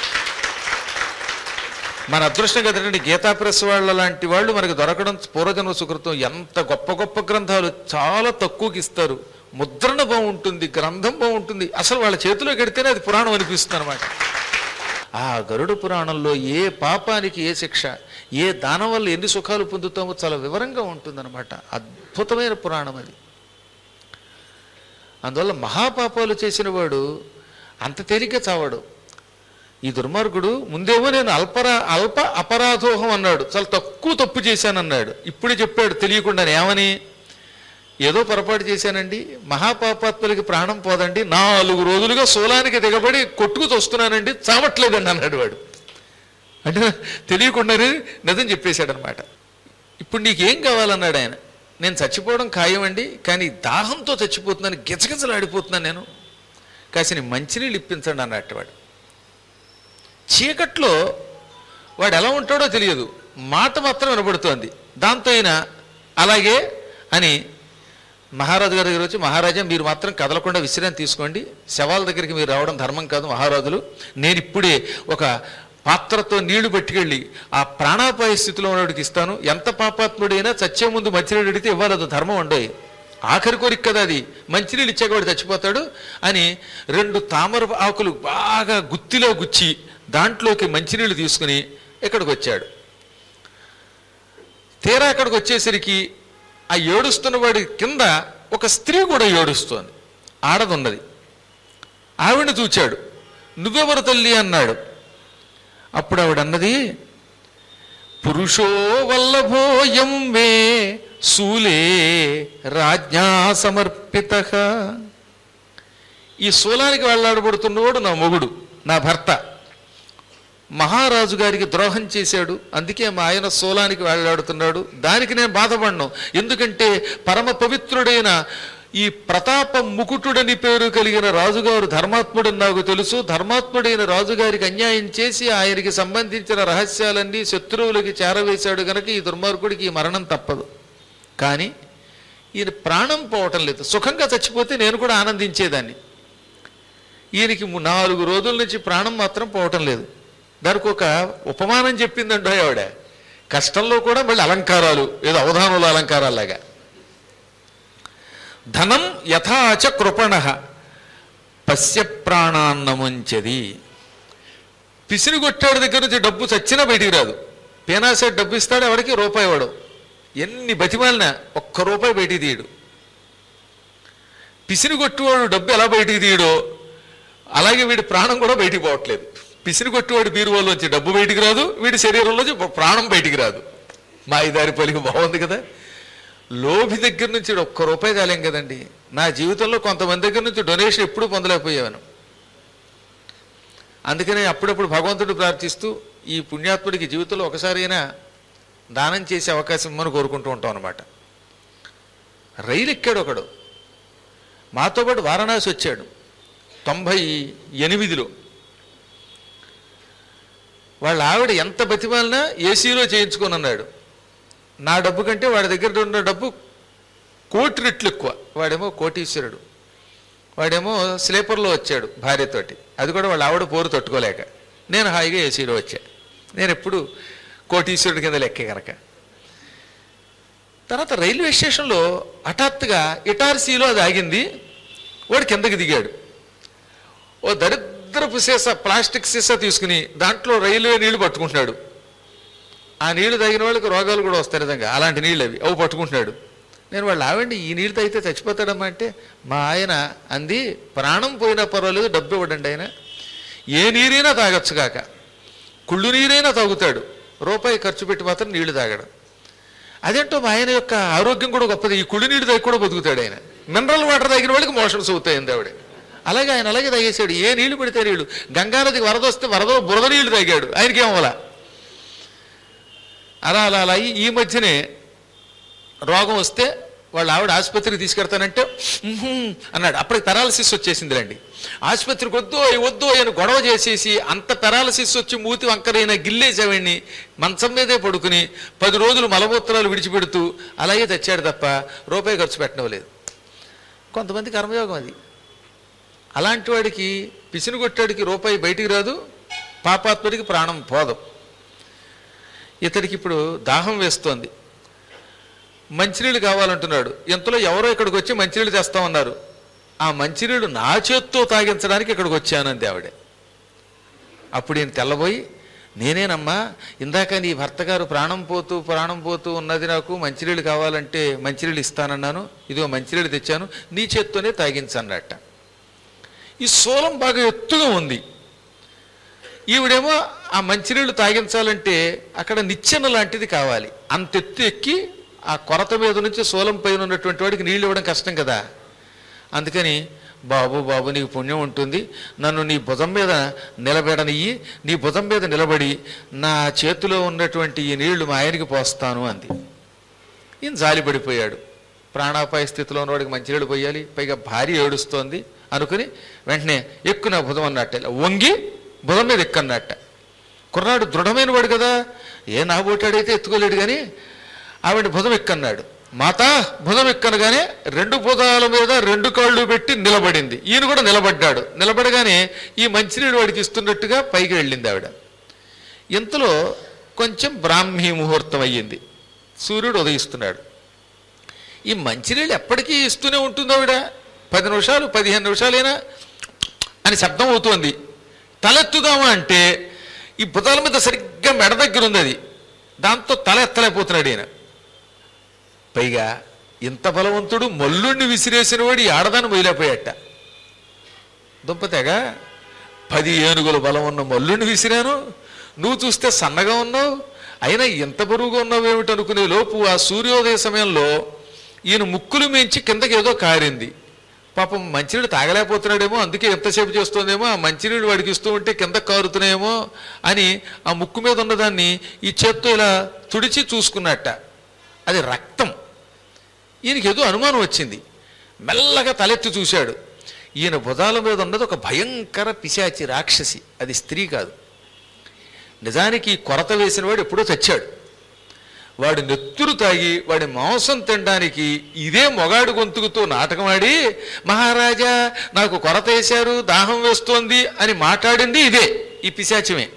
మన అదృష్టం కదండి, గీతా ప్రెస్ వాళ్ళ లాంటి వాళ్ళు మనకు దొరకడం పూర్వజన్మ సుకృతం. ఎంత గొప్ప గొప్ప గ్రంథాలు చాలా తక్కువకి ఇస్తారు. ముద్రణ బాగుంటుంది, గ్రంథం బాగుంటుంది, అసలు వాళ్ళ చేతిలోకి ఎడితేనే అది పురాణం అనిపిస్తుంది అనమాట. ఆ గరుడ పురాణంలో ఏ పాపానికి ఏ శిక్ష, ఏ దానం వల్ల ఎన్ని సుఖాలు పొందుతామో చాలా వివరంగా ఉంటుందన్నమాట. అద్భుతమైన పురాణం అది. అందువల్ల మహాపాపాలు చేసిన వాడు అంత తేలిక చావాడు. ఈ దుర్మార్గుడు ముందేమో నేను అల్పరా అల్ప అపరాధోహం అన్నాడు, చాలా తక్కువ తప్పు చేశానన్నాడు. ఇప్పుడే చెప్పాడు తెలియకుండా ఏమని, ఏదో పొరపాటు చేశానండి, మహాపాపాత్ములకి ప్రాణం పోదండి, నాలుగు రోజులుగా శూలానికి దిగబడి కొట్టుకు తోస్తున్నానండి, చావట్లేదండి అన్నాడు వాడు. అంటే తెలియకుండానే నిజం చెప్పేశాడనమాట. ఇప్పుడు నీకేం కావాలన్నాడు ఆయన. నేను చచ్చిపోవడం ఖాయమండి, కానీ దాహంతో చచ్చిపోతున్నాను, గిజగిజలాడిపోతున్నాను నేను, కాసిన మంచినీళ్ళు ఇప్పించండి అన్నట్టు వాడు. చీకట్లో వాడు ఎలా ఉంటాడో తెలియదు, మాట మాత్రం వినబడుతోంది. దాంతో అయినా అలాగే అని మహారాజు గారి దగ్గర వచ్చి, మహారాజా మీరు మాత్రం కదలకుండా విశ్రాంతి తీసుకోండి, శవాల దగ్గరికి మీరు రావడం ధర్మం కాదు మహారాజులు, నేను ఇప్పుడే ఒక పాత్రతో నీళ్లు పట్టుకెళ్ళి ఆ ప్రాణాపాయ స్థితిలో ఉన్నవాడికి ఇస్తాను, ఎంత పాపాత్ముడైనా చచ్చే ముందు మంచినీళ్ళు అడిగితే ఇవ్వాలి, అది ధర్మం ఉండవు, ఆఖరి కోరిక కదా అది, మంచినీళ్ళు ఇచ్చాక వాడు చచ్చిపోతాడు అని రెండు తామర ఆకులు బాగా గుత్తిలో గుచ్చి దాంట్లోకి మంచినీళ్ళు తీసుకుని ఇక్కడికి వచ్చాడు. తీరా అక్కడికి వచ్చేసరికి ఆ ఏడుస్తున్న వాడి కింద ఒక స్త్రీ కూడా ఏడుస్తోంది, ఆడదున్నది. ఆవిడని చూచాడు. నువ్వెవరు తల్లి అన్నాడు. అప్పుడు ఆవిడన్నది, పురుషో వల్లభోయం మే శూలే రాజ్ఞా సమర్పిత. ఈ శూలానికి వెళ్ళాడబడుతున్నవాడు నా మొగుడు, నా భర్త. మహారాజు గారికి ద్రోహం చేశాడు, అందుకే మా ఆయన శూలానికి వెళ్ళాడుతున్నాడు. దానికి నేను బాధపడను, ఎందుకంటే పరమ పవిత్రుడైన ఈ ప్రతాప ముకుటుడని పేరు కలిగిన రాజుగారు ధర్మాత్ముడని నాకు తెలుసు. ధర్మాత్ముడైన రాజుగారికి అన్యాయం చేసి ఆయనకి సంబంధించిన రహస్యాలన్నీ శత్రువులకి చేరవేశాడు గనక ఈ దుర్మార్గుడికి ఈ మరణం తప్పదు. కానీ ఈయన ప్రాణం పోవటం లేదు, సుఖంగా చచ్చిపోతే నేను కూడా ఆనందించేదాన్ని. ఈయనకి నాలుగు రోజుల నుంచి ప్రాణం మాత్రం పోవటం లేదు. దానికి ఒక ఉపమానం చెప్పిందంటో ఆవిడ, కష్టంలో కూడా మళ్ళీ అలంకారాలు, ఏదో అవధానంలో అలంకారాలాగా. ధనం యథాచ కృపణ పశ్య ప్రాణాన్నముంచది. పిసిని కొట్టాడు దగ్గర నుంచి డబ్బు చచ్చినా బయటికి రాదు. పేనాసెట్ డబ్బు ఇస్తాడు, ఎవడికి రూపాయి వాడు, ఎన్ని బతిమాలినా ఒక్క రూపాయి బయటికి తీయడు. పిసిని కొట్టువాడు డబ్బు ఎలా బయటికి తీయడో అలాగే వీడి ప్రాణం కూడా బయటికి పోవట్లేదు. పిసిని కొట్టువాడు బీరువాలోంచి డబ్బు బయటికి రాదు, వీడి శరీరంలోంచి ప్రాణం బయటికి రాదు. మా ఇదారి పలికి బాగుంది కదా. లోభి దగ్గర నుంచి ఒక్క రూపాయి కాలేం కదండి. నా జీవితంలో కొంతమంది దగ్గర నుంచి డొనేషన్ ఎప్పుడూ పొందలేకపోయాను. అందుకనే అప్పుడప్పుడు భగవంతుడు ప్రార్థిస్తూ ఈ పుణ్యాత్ముడికి జీవితంలో ఒకసారైనా దానం చేసే అవకాశం ఇమ్మని కోరుకుంటూ ఉంటాం అన్నమాట. రైలు ఎక్కాడు ఒకడు, మాతో పాటు వారణాసి వచ్చాడు తొంభై ఎనిమిదిలో. వాళ్ళ ఆవిడ ఎంత బతిమాలినా ఏసీలో చేయించుకొని అన్నాడు. నా డబ్బు కంటే వాడి దగ్గర ఉన్న డబ్బు కోటి రెట్లు ఎక్కువ. వాడేమో కోటీశ్వరుడు, వాడేమో స్లీపర్లో వచ్చాడు భార్యతోటి, అది కూడా వాళ్ళ ఆవిడ పోరు తట్టుకోలేక. నేను హాయిగా ఏసీలో వచ్చా. నేను ఎప్పుడు కోటీశ్వరుడి కింద లెక్కే కనుక. తర్వాత రైల్వే స్టేషన్లో హఠాత్తుగా ఇటార్సీలో అది ఆగింది. వాడు కిందకి దిగాడు. ఓ దరిద్రపు సీసా, ప్లాస్టిక్ సీసా తీసుకుని దాంట్లో రైల్వే నీళ్లు పట్టుకుంటున్నాడు. ఆ నీళ్లు తాగిన వాళ్ళకి రోగాలు కూడా వస్తాయి నిజంగా, అలాంటి నీళ్ళు అవి అవి పట్టుకుంటున్నాడు. నేను వాళ్ళు ఆవండి ఈ నీళ్ళు తాగితే చచ్చిపోతాడమ్మా అంటే మా ఆయన అంది, ప్రాణం పోయినా పర్వాలేదు డబ్బు ఇవ్వడండి ఆయన, ఏ నీరైనా తాగొచ్చు కాక, కుళ్ళు నీరైనా తాగుతాడు, రూపాయి ఖర్చు పెట్టి మాత్రం నీళ్లు తాగడం. అదేంటో మా ఆయన యొక్క ఆరోగ్యం కూడా గొప్పది, ఈ కుళ్ళు నీళ్ళు తాగి కూడా బతుకుతాడు ఆయన, మినరల్ వాటర్ తాగిన వాళ్ళకి మోషన్స్ అవుతాయింది ఆవిడ. అలాగే ఆయన అలాగే తాగేశాడు, ఏ నీళ్లు పెడితే నీళ్లు. గంగానదికి వరద వస్తే వరదలో బురద నీళ్లు తాగాడు, ఆయనకేమోలా. అలా అలా అలా ఈ మధ్యనే రోగం వస్తే వాళ్ళు ఆవిడ ఆసుపత్రికి తీసుకెడతానంటే అన్నాడు. అప్పటికి పెరాలసిస్ వచ్చేసింది రండి, ఆసుపత్రికి వద్దు వద్దు అని గొడవ చేసేసి అంత పెరాలసిస్ వచ్చి మూతి వంకరైన గిల్లేసేవాడిని మంచం మీదే పడుకుని పది రోజులు మలమూత్రాలు విడిచిపెడుతూ అలాగే తెచ్చాడు తప్ప రూపాయి ఖర్చు పెట్టనవలేదు. కొంతమంది కర్మయోగం అది. అలాంటి వాడికి పిసినుగొట్టాడికి రూపాయి బయటికి రాదు, పాపాత్ముడికి ప్రాణం పోదు. ఇతడికి ఇప్పుడు దాహం వేస్తోంది, మంచినీళ్ళు కావాలంటున్నాడు. ఎంతలో ఎవరో ఇక్కడికి వచ్చి మంచినీళ్ళు తెస్తామన్నారు. ఆ మంచినీళ్ళు నా చేత్తో తాగించడానికి ఇక్కడికి వచ్చానంది ఆవిడే. అప్పుడు ఈయన తెల్లబోయి, నేనేనమ్మా ఇందాక నీ భర్త గారు ప్రాణం పోతూ ప్రాణం పోతూ ఉన్నది, నాకు మంచినీళ్ళు కావాలంటే మంచినీళ్ళు ఇస్తానన్నాను, ఇదిగో మంచినీళ్ళు తెచ్చాను, నీ చేత్తోనే తాగించన్నట్ట. ఈ శూలం బాగా ఎత్తుగా ఉంది. ఈవిడేమో ఆ మంచినీళ్ళు తాగించాలంటే అక్కడ నిచ్చెన లాంటిది కావాలి, అంత ఎత్తు ఎక్కి ఆ కొరత మీద నుంచి శూలం పైన ఉన్నటువంటి వాడికి నీళ్ళు ఇవ్వడం కష్టం కదా. అందుకని బాబు బాబు నీకు పుణ్యం ఉంటుంది, నన్ను నీ భుజం మీద నిలబెడనియ్యి, నీ భుజం మీద నిలబడి నా చేతిలో ఉన్నటువంటి ఈ నీళ్లు మా ఆయనకి పోస్తాను అంది. ఈయన జాలిపడిపోయాడు, ప్రాణాపాయ స్థితిలో ఉన్నవాడికి మంచినీళ్ళు పోయాలి, పైగా భార్య ఏడుస్తోంది అనుకుని వెంటనే ఎక్కు నా భుజం అన్నట్ట, వంగి భుజం మీద ఎక్కన్నట్ట. కుర్రాడు దృఢమైన వాడు కదా, ఏ నాబోటాడైతే ఎత్తుకోలేడు కానీ ఆవిడ భుజం ఎక్కన్నాడు. మాతా భుజం ఎక్కనగానే రెండు భుజాల మీద రెండు కాళ్ళు పెట్టి నిలబడింది. ఈయన కూడా నిలబడ్డాడు. నిలబడగానే ఈ మంచినీళ్ళు వాడికి ఇస్తున్నట్టుగా పైకి వెళ్ళింది ఆవిడ. ఇంతలో కొంచెం బ్రాహ్మీ ముహూర్తం అయ్యింది, సూర్యుడు ఉదయిస్తున్నాడు. ఈ మంచినీళ్ళు ఎప్పటికీ ఇస్తూనే ఉంటుంది ఆవిడ, పది నిమిషాలు పదిహేను నిమిషాలైనా అని శబ్దం అవుతోంది. తలెత్తుదామా అంటే ఈ భుజాల మీద సరిగ్గా మెడ దగ్గర ఉంది అది, దాంతో తల ఎత్తలేకపోతున్నాడు ఈయన. పైగా ఇంత బలవంతుడు మల్లుణ్ణి విసిరేసిన వాడు ఈ ఆడదాన్ని మొయలేకపోయాట. దుంపతేగా పది ఏనుగుల బలం ఉన్న మల్లుణ్ణి విసిరాను, నువ్వు చూస్తే సన్నగా ఉన్నావు, అయినా ఎంత బరువుగా ఉన్నావు ఏమిటనుకునే లోపు ఆ సూర్యోదయ సమయంలో ఈయన ముక్కులు మించి కిందకి ఏదో కారింది. పాపం మంచినీళ్ళు తాగలేకపోతున్నాడేమో, అందుకే ఎంతసేపు చేస్తుందేమో, ఆ మంచినీళ్ళు వాడికి ఇస్తూ ఉంటే కింద కారుతున్నాయేమో అని ఆ ముక్కు మీద ఉన్నదాన్ని ఈ చేత్తో ఇలా తుడిచి చూసుకున్నట్ట. అది రక్తం. ఈయనకి ఏదో అనుమానం వచ్చింది, మెల్లగా తలెత్తి చూశాడు. ఈయన భుజాల మీద ఉన్నది ఒక భయంకర పిశాచి రాక్షసి, అది స్త్రీ కాదు. నిజానికి కొరత వేసిన వాడు ఎప్పుడో చచ్చాడు. వాడు నెత్తురు తాగి వాడి మాంసం తినడానికి ఇదే మొగాడు గొంతుకుతో నాటకమాడి మహారాజా నాకు కొరత వేశారు, దాహం వేస్తోంది అని మాట్లాడింది ఇదే, ఈ పిశాచమే.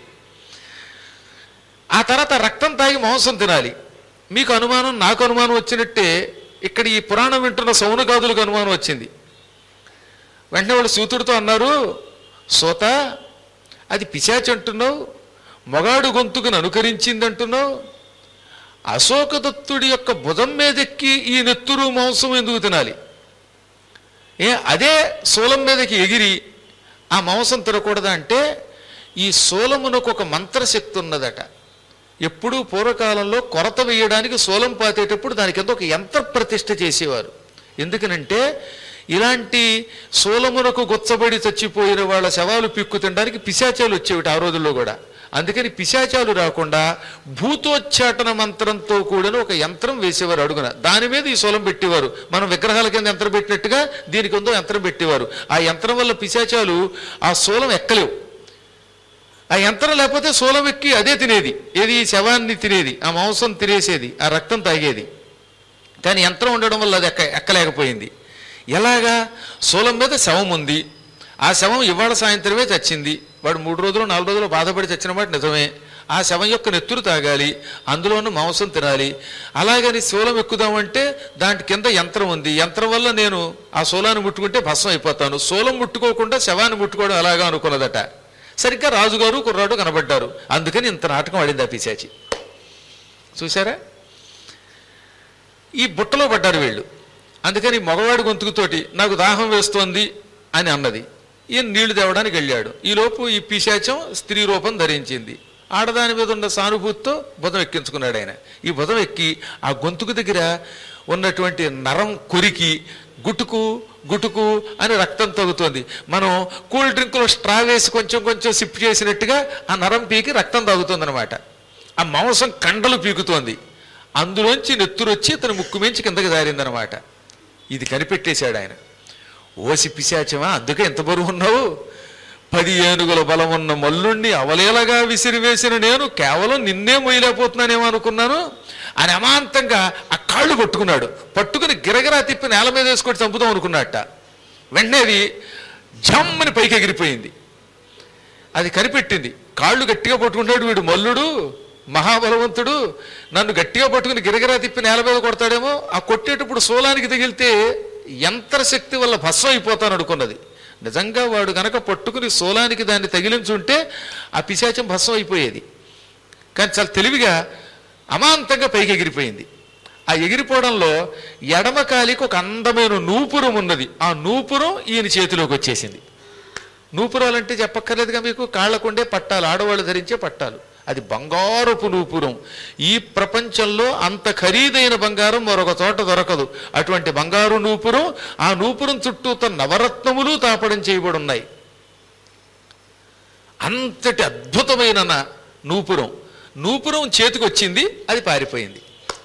ఆ తర్వాత రక్తం తాగి మాంసం తినాలి. మీకు అనుమానం, నాకు అనుమానం వచ్చినట్టే ఇక్కడ ఈ పురాణం వింటున్న సౌనకాదులకు అనుమానం వచ్చింది. వెంటనే వాళ్ళు సూతుడితో అన్నారు, సోత అది పిశాచి అంటున్నావు, మొగాడు గొంతుకును అనుకరించింది అంటున్నావు, అశోకదత్తుడి యొక్క భుజం మీదెక్కి ఈ నెత్తురు మాంసం ఎందుకు తినాలి? ఏ అదే శూలం మీదకి ఎగిరి ఆ మాంసం తినకూడదా అంటే, ఈ శూలమునకు ఒక మంత్రశక్తి ఉన్నదట. ఎప్పుడూ పూర్వకాలంలో కొరత వేయడానికి శూలం పాతేటప్పుడు దానికి ఎంతో ఒక యంత్ర ప్రతిష్ఠ చేసేవారు. ఎందుకనంటే ఇలాంటి శూలమునకు గుచ్చబడి చచ్చిపోయిన వాళ్ళ శవాలు పిక్కు తినడానికి పిశాచాలు వచ్చేవిటి ఆ రోజుల్లో కూడా. అందుకని పిశాచాలు రాకుండా భూతోచ్చాటన మంత్రంతో కూడిన ఒక యంత్రం వేసేవారు అడుగున, దాని మీద ఈ శూలం పెట్టేవారు. మనం విగ్రహాల కింద యంత్రం పెట్టినట్టుగా దీనికి ఉందో యంత్రం పెట్టేవారు. ఆ యంత్రం వల్ల పిశాచాలు ఆ శూలం ఎక్కలేవు. ఆ యంత్రం లేకపోతే శూలం ఎక్కి అదే తినేది, ఏది శవాన్ని తినేది, ఆ మాంసం తినేసేది, ఆ రక్తం తాగేది. కానీ యంత్రం ఉండడం వల్ల అది ఎక్క ఎక్కలేకపోయింది. ఎలాగా? శూలం మీద శవం ఉంది, ఆ శవం ఇవాళ సాయంత్రమే చచ్చింది, వాడు మూడు రోజులు నాలుగు రోజులు బాధపడి చచ్చిన మాట నిజమే, ఆ శవం యొక్క నెత్తురు తాగాలి, అందులోనూ మాంసం తినాలి. అలాగని శూలం ఎక్కుదామంటే దాంట్ కింద యంత్రం ఉంది, యంత్రం వల్ల నేను ఆ శూలాన్ని ముట్టుకుంటే భస్మం అయిపోతాను, శూలం ముట్టుకోకుండా శవాన్ని ముట్టుకోవడం ఎలాగా అనుకున్నదట. సరిగ్గా రాజుగారు కుర్రాడు కనబడ్డారు, అందుకని ఇంత నాటకం ఆడింది ఆ పిశాచి. చూసారా? ఈ బుట్టలో పడ్డారు వీళ్ళు. అందుకని మగవాడి గొంతుకుతోటి నాకు దాహం వేస్తోంది అని అన్నది. ఈయన నీళ్లు తేవడానికి వెళ్ళాడు. ఈలోపు ఈ పిశాచం స్త్రీ రూపం ధరించింది. ఆడదాని మీద ఉన్న సానుభూతితో బుధం ఎక్కించుకున్నాడు ఆయన. ఈ బుధం ఎక్కి ఆ గొంతుకు దగ్గర ఉన్నటువంటి నరం కొరికి గుటుకు గుటుకు అని రక్తం తగ్గుతోంది. మనం కూల్ డ్రింకులో స్ట్రా వేసి కొంచెం కొంచెం సిప్ చేసినట్టుగా ఆ నరం పీకి రక్తం తాగుతుంది అనమాట. ఆ మాంసం కండలు పీకుతోంది. అందులోంచి నెత్తురొచ్చి తన ముక్కు మించి కిందకి జారిందనమాట. ఇది కనిపెట్టేశాడు ఆయన. ఓసి పిశాచమా, అందుకే ఎంత బరువు ఉన్నావు? పది ఏనుగుల బలం ఉన్న మల్లుణ్ణి అవలేలగా విసిరివేసిన నేను కేవలం నిన్నే మొయ్యలేకపోతున్నానేమో అనుకున్నాను అని అమాంతంగా ఆ కాళ్ళు పట్టుకున్నాడు. పట్టుకుని గిరగిరా తిప్పి నేల మీద వేసుకొని చంపుదాం అనుకున్నట్ట. వెంటనే అది జమ్మని పైకి ఎగిరిపోయింది. అది కనిపెట్టింది. కాళ్ళు గట్టిగా పట్టుకుంటాడు వీడు మల్లుడు, మహాబలవంతుడు, నన్ను గట్టిగా పట్టుకుని గిరగిరా తిప్పి నేల మీద కొడతాడేమో, ఆ కొట్టేటప్పుడు శూలానికి తగిలితే యంత్రశక్తి వల్ల భస్వం అయిపోతాను అనుకున్నది. నిజంగా వాడు గనక పట్టుకుని శూలానికి దాన్ని తగిలించుంటే ఆ పిశాచం భస్వం అయిపోయేది. కానీ చాలా తెలివిగా అమాంతంగా పైకి ఎగిరిపోయింది. ఆ ఎగిరిపోవడంలో ఎడమకాలికి ఒక అందమైన నూపురం ఉన్నది. ఆ నూపురం ఈయన చేతిలోకి వచ్చేసింది. నూపురాలంటే చెప్పక్కర్లేదుగా మీకు, కాళ్లకుండే పట్టాలు, ఆడవాళ్ళు ధరించే పట్టాలు. అది బంగారపు నూపురం. ఈ ప్రపంచంలో అంత ఖరీదైన బంగారం మరొక చోట దొరకదు. అటువంటి బంగారు నూపురం, ఆ నూపురం చుట్టూ తన నవరత్నములు తాపడం చేయబడి ఉన్నాయి. అంతటి అద్భుతమైన నూపురం నూపురం చేతికి వచ్చింది. అది పారిపోయింది.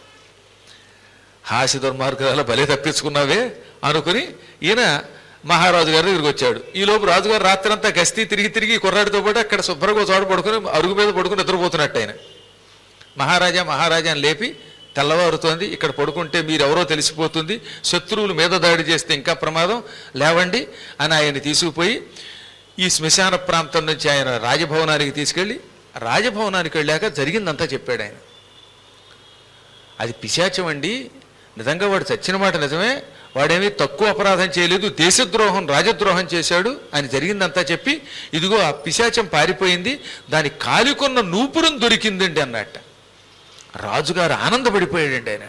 హాసి దుర్మార్గాల బలి తప్పించుకున్నావే అనుకుని ఈయన మహారాజు గారి దగ్గరికి వచ్చాడు. ఈలోపు రాజుగారు రాత్రంతా గస్తీ తిరిగి తిరిగి కుర్రాడితో పాటు అక్కడ శుభ్రంగా చోట పడుకుని అరుగు మీద పడుకుని నిద్రపోతున్నట్టు ఆయన. మహారాజా మహారాజా అని లేపి, తెల్లవారుతోంది, ఇక్కడ పడుకుంటే మీరెవరో తెలిసిపోతుంది, శత్రువులు మీద దాడి చేస్తే ఇంకా ప్రమాదం, లేవండి అని ఆయన్ని తీసుకుపోయి ఈ శ్మశాన ప్రాంతం నుంచి ఆయన రాజభవనానికి తీసుకెళ్ళి, రాజభవనానికి వెళ్ళాక జరిగిందంతా చెప్పాడు ఆయన. అది పిశాచం అండి, నిజంగా వాడు చచ్చిన మాట నిజమే, వాడేమీ తక్కువ అపరాధం చేయలేదు, దేశద్రోహం రాజద్రోహం చేశాడు అని జరిగిందంతా చెప్పి, ఇదిగో ఆ పిశాచం పారిపోయింది, దాని కాలికొన్న నూపురం దొరికిందండి అన్నట్ట. రాజుగారు ఆనందపడిపోయాడండి ఆయన.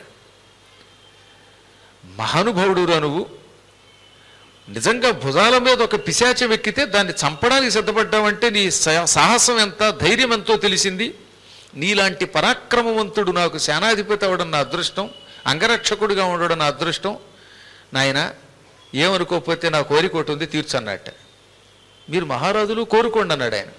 మహానుభావుడురా నువ్వు, నిజంగా భుజాల మీద ఒక పిశాచం ఎక్కితే దాన్ని చంపడానికి సిద్ధపడ్డావంటే నీ సాహసం ఎంత, ధైర్యం ఎంతో తెలిసింది. నీలాంటి పరాక్రమవంతుడు నాకు సేనాధిపతి అవడం నా అదృష్టం, అంగరక్షకుడిగా ఉండడం నా అదృష్టం. నాయన ఏమనుకోకపోతే నా కోరిక ఒకటి ఉంది, తీర్చన్నట్ట. మీరు మహారాజులు కోరుకోండి అన్నాడు ఆయన.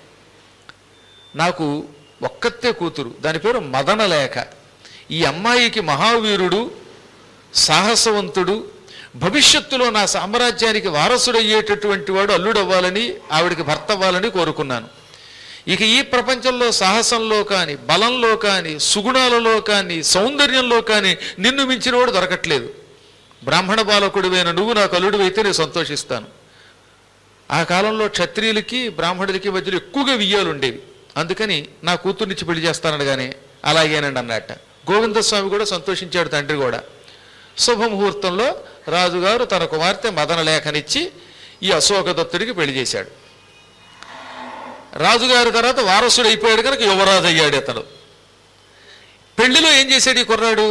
నాకు ఒక్కతే కూతురు, దాని పేరు మదనలేఖ. ఈ అమ్మాయికి మహావీరుడు, సాహసవంతుడు, భవిష్యత్తులో నా సామ్రాజ్యానికి వారసుడయ్యేటటువంటి వాడు అల్లుడవ్వాలని, ఆవిడికి భర్త అవ్వాలని కోరుకున్నాను. ఇక ఈ ప్రపంచంలో సాహసంలో కానీ, బలంలో కానీ, సుగుణాలలో కానీ, సౌందర్యంలో కానీ నిన్ను మించినవాడు దొరకట్లేదు. బ్రాహ్మణ బాలకుడివైన నువ్వు నాకు అల్లుడివైతే నేను సంతోషిస్తాను. ఆ కాలంలో క్షత్రియులకి బ్రాహ్మణులకి మధ్యలో ఎక్కువగా వియ్యాలు ఉండేవి. అందుకని నా కూతుర్నిచ్చి పెళ్లి చేస్తానడగానే అలాగేనండి అన్నట్ట. గోవిందస్వామి కూడా సంతోషించాడు, తండ్రి కూడా. శుభముహూర్తంలో రాజుగారు తన కుమార్తె మదనలేఖనిచ్చి ఈ అశోకదత్తుడికి పెళ్లి చేశాడు. రాజుగారి తర్వాత వారసుడు అయిపోయాడు కనుక యువరాజు అయ్యాడు అతను. పెళ్లిలో ఏం చేశాడు ఈ కుర్రాడు?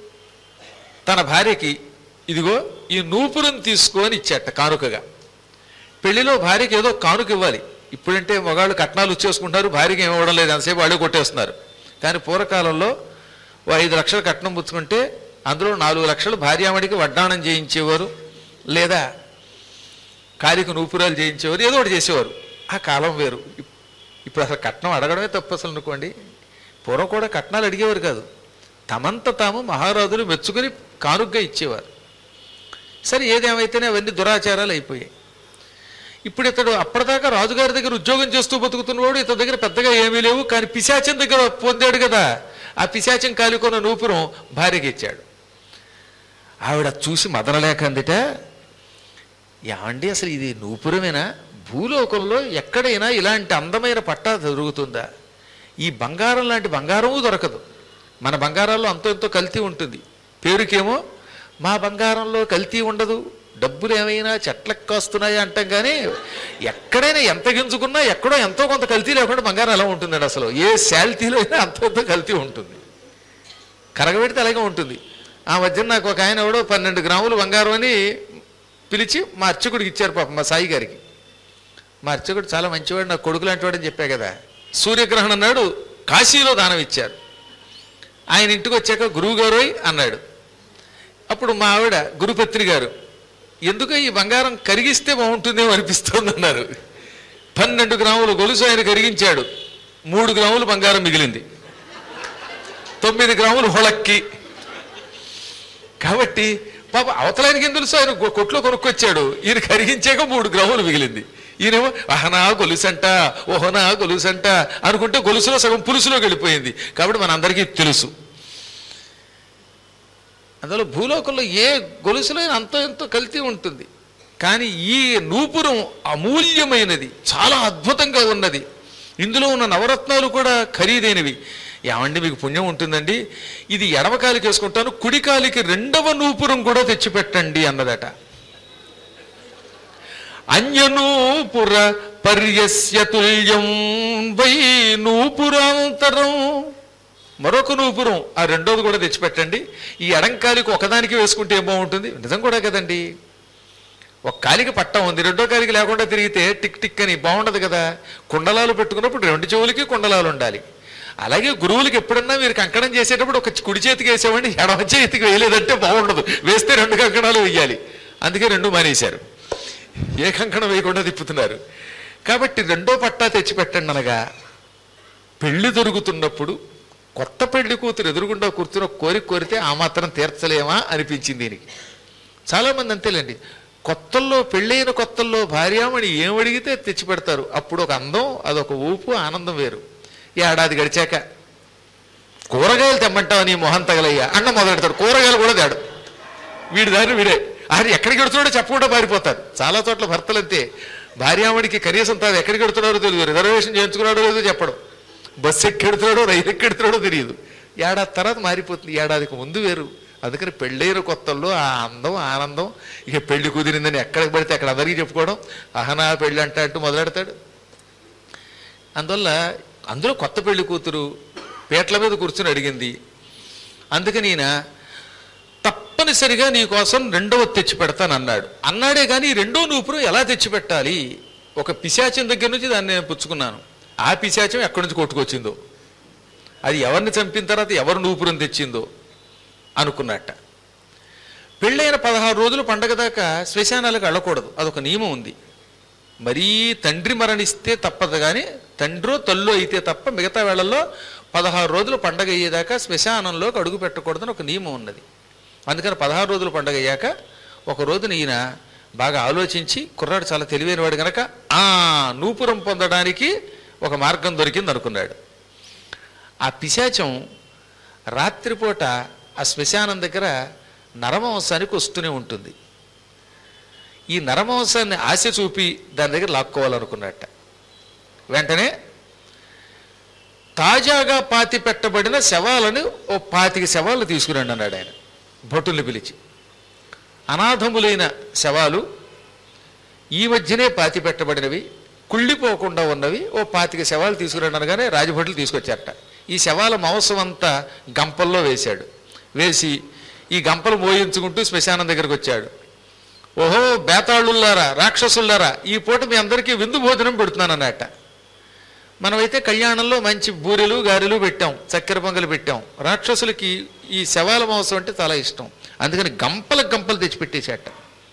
తన భార్యకి ఇదిగో ఈ నూపురం తీసుకొని ఇచ్చాట కానుకగా. పెళ్లిలో భార్యకి ఏదో కానుక ఇవ్వాలి. ఇప్పుడంటే మగాళ్ళు కట్నాలు వచ్చేసుకుంటారు, భార్యకి ఏమి ఇవ్వడం లేదు, అంతసేపు వాళ్ళే కొట్టేస్తున్నారు. కానీ పూర్వకాలంలో ఓ ఐదు లక్షలు కట్నం పుచ్చుకుంటే అందులో నాలుగు లక్షలు భార్యామడికి వడ్డాణం చేయించేవారు, లేదా కాలికి నూపురాలు చేయించేవారు, ఏదో ఒకటి చేసేవారు. ఆ కాలం వేరు. ఇప్పుడు అసలు కట్నం అడగడమే తప్పు అసలు అనుకోండి. పూర్వం కూడా కట్నాలు అడిగేవారు కాదు, తమంత తాము మహారాజులు మెచ్చుకుని కానుకగా ఇచ్చేవారు. సరే ఏదేమైతేనే అవన్నీ దురాచారాలు అయిపోయాయి. ఇప్పుడు ఇతడు అప్పటిదాకా రాజుగారి దగ్గర ఉద్యోగం చేస్తూ బతుకుతున్నవాడు, ఇతని దగ్గర పెద్దగా ఏమీ లేవు, కానీ పిశాచం దగ్గర పొందాడు కదా. ఆ పిశాచం కాలికొన్న నూపురం భార్యకి ఇచ్చాడు. ఆవిడ చూసి మదనలేక అందుట, ఏమండి అసలు ఇది నూపురమేనా? భూలోకంలో ఎక్కడైనా ఇలాంటి అందమైన పట్టా దొరుకుతుందా? ఈ బంగారం లాంటి బంగారము దొరకదు. మన బంగారాల్లో అంతో ఎంతో కల్తీ ఉంటుంది. పేరుకేమో మా బంగారంలో కల్తీ ఉండదు, డబ్బులు ఏమైనా చెట్లకు కాస్తున్నాయా అంటాం, కానీ ఎక్కడైనా ఎంత గింజుకున్నా ఎక్కడో ఎంతో కొంత కల్తీ లేకుండా బంగారం ఎలా ఉంటుందండి? అసలు ఏ శాల్తీలో అయినా అంత ఎంతో కల్తీ ఉంటుంది. కరగబెడితే అలాగే ఉంటుంది. ఆ మధ్యన నాకు ఒక ఆయన ఎవడో పన్నెండు గ్రాములు బంగారం అని పిలిచి మా అర్చకుడికి ఇచ్చారు పాపం, మా సాయి గారికి. మా అర్చకుడు చాలా మంచివాడు, నాకు కొడుకు లాంటి వాడని చెప్పా కదా. సూర్యగ్రహణం నాడు కాశీలో దానం ఇచ్చారు. ఆయన ఇంటికి వచ్చాక గురువు గారు అన్నాడు. అప్పుడు మా ఆవిడ గురుపత్రి గారు, ఎందుకు ఈ బంగారం కరిగిస్తే బాగుంటుందేమో అనిపిస్తుంది అన్నారు. పన్నెండు గ్రాములు గొలుసు ఆయన కరిగించాడు, మూడు గ్రాములు బంగారం మిగిలింది, తొమ్మిది గ్రాములు హొళక్కి. కాబట్టి పాప అవతలానికి ఏం తెలుసు, ఆయన కొట్లో కొనుక్కొచ్చాడు, ఈయన కరిగించాక మూడు గ్రాములు మిగిలింది. ఈయనేమో అహనా గొలుసంట ఓహనా గొలుసంట అనుకుంటే గొలుసులో సగం పులుసులోకి వెళ్ళిపోయింది. కాబట్టి మన అందరికీ తెలుసు. అందులో భూలోకంలో ఏ గొలుసులో అంతో ఎంతో కల్తీ ఉంటుంది. కానీ ఈ నూపురం అమూల్యమైనది, చాలా అద్భుతంగా ఉన్నది. ఇందులో ఉన్న నవరత్నాలు కూడా ఖరీదైనవి. ఏమండి మీకు పుణ్యం ఉంటుందండి, ఇది ఎడమకాలికి వేసుకుంటాను, కుడికాలికి రెండవ నూపురం కూడా తెచ్చిపెట్టండి అన్నదట. అన్యనూపుర పర్యస్య తుల్యం వై నూపురాంతరం, మరొక నూపురం ఆ రెండోది కూడా తెచ్చిపెట్టండి. ఈ ఎడంకాలికి ఒకదానికి వేసుకుంటే ఏం బాగుంటుంది, నిజం కూడా కదండి. ఒక కాలికి పట్టం ఉంది, రెండో కాలికి లేకుండా తిరిగితే టిక్ టిక్ అని బాగుండదు కదా. కుండలాలు పెట్టుకున్నప్పుడు రెండు చెవులకి కుండలాలు ఉండాలి. అలాగే గురువులకి ఎప్పుడన్నా మీరు కంకణం చేసేటప్పుడు ఒక కుడి చేతికి వేసేవాడిని, ఎడమ చేతికి వేయలేదంటే బాగుండదు, వేస్తే రెండు కంకణాలు వేయాలి. అందుకే రెండు మానేశారు, ఏ కంకణం వేయకుండా తిప్పుతున్నారు. కాబట్టి రెండో పట్టా తెచ్చిపెట్టండి అనగా, పెళ్లి దొరుకుతున్నప్పుడు కొత్త పెళ్లి కూతురు ఎదురుగుండా కూర్చుని కోరిక కోరితే ఆ మాత్రం తీర్చలేమా అనిపించింది దీనికి. చాలామంది అంతేలేండి, కొత్తల్లో పెళ్ళైన కొత్తల్లో భార్యామణి ఏమడిగితే తెచ్చిపెడతారు. అప్పుడు ఒక అందం, అదొక ఊపు, ఆనందం వేరు. ఏడాది గడిచాక కూరగాయలు తెమ్మంటావు నీ మొహం తగలయ్యా అన్న మొదలెడతాడు, కూరగాయలు కూడా తేడు, వీడి దాన్ని వీడే. ఆయన ఎక్కడికి ఎడుతున్నాడో చెప్పకుండా పారిపోతారు. చాలా చోట్ల భర్తలు అంతే, భార్యామణికి కనీసం తాను ఎక్కడికి ఎడుతున్నాడో తెలియదు, రిజర్వేషన్ చేయించుకున్నాడో లేదో చెప్పడం, బస్సు ఎక్కెడుతున్నాడో రైలు ఎక్కెడుతున్నాడో తెలియదు. ఏడాది తర్వాత మారిపోతుంది, ఏడాదికి ముందు వేరు. అందుకని పెళ్ళైన కొత్తల్లో ఆ అందం ఆనందం, ఇక పెళ్లి కుదిరిందని ఎక్కడికి పడితే అక్కడ అందరికీ చెప్పుకోవడం, అహనా పెళ్ళి అంట అంటూ మొదలెడతాడు. అందువల్ల అందులో కొత్త పెళ్లి కూతురు పేట్ల మీద కూర్చుని అడిగింది. అందుకని ఈయన తప్పనిసరిగా నీ కోసం రెండవ తెచ్చి పెడతాను అన్నాడు. అన్నాడే కానీ రెండో నూపురు ఎలా తెచ్చిపెట్టాలి, ఒక పిశాచం దగ్గర నుంచి దాన్ని నేను పుచ్చుకున్నాను. ఆ పిశాచం ఎక్కడి నుంచి కొట్టుకొచ్చిందో, అది ఎవరిని చంపిన తర్వాత ఎవరు నూపురం తెచ్చిందో అనుకున్నట్ట. పెళ్ళైన పదహారు రోజులు పండగ దాకా శ్మశానాలకు వెళ్ళకూడదు, అదొక నియమం ఉంది. మరీ తండ్రి మరణిస్తే తప్పదు, కానీ తండ్రో తల్లో అయితే తప్ప మిగతా వేళల్లో పదహారు రోజులు పండగ అయ్యేదాకా శ్మశానంలోకి అడుగు పెట్టకూడదని ఒక నియమం ఉన్నది. అందుకని పదహారు రోజులు పండగ అయ్యాక ఒక రోజున ఈయన బాగా ఆలోచించి, కుర్రాడు చాలా తెలివైనవాడు కనుక ఆ నూపురం పొందడానికి ఒక మార్గం దొరికింది అనుకున్నాడు. ఆ పిశాచం రాత్రిపూట ఆ శ్మశానం దగ్గర నరమాంసానికి వస్తూనే ఉంటుంది. ఈ నరమాంసాన్ని ఆశ చూపి దాని దగ్గర లాక్కోవాలనుకున్నట్ట. వెంటనే తాజాగా పాతి పెట్టబడిన శవాలను ఓ పాతిక శవాలను తీసుకురండి అన్నాడు ఆయన భటుల్ని పిలిచి. అనాథములైన శవాలు, ఈ మధ్యనే పాతి పెట్టబడినవి, కుళ్ళిపోకుండా ఉన్నవి ఓ పాతిక శవాలు తీసుకురండి అనగానే రాజభటులు తీసుకొచ్చారట. ఈ శవాల మాంసం అంతా గంపల్లో వేశాడు. వేసి ఈ గంపలు మోయించుకుంటూ శ్మశానం దగ్గరకు వచ్చాడు. ఓహో బేతాళుల్లారా, రాక్షసుల్లారా, ఈ పూట మీ అందరికీ విందు భోజనం పెడుతున్నాను అన్నట్ట. మనమైతే కళ్యాణంలో మంచి బూరెలు గారెలు పెట్టాం, చక్కెర పొంగలు పెట్టాం. రాక్షసులకి ఈ శవాల మాంసం అంటే చాలా ఇష్టం, అందుకని గంపలకు గంపలు తెచ్చిపెట్టేసేట.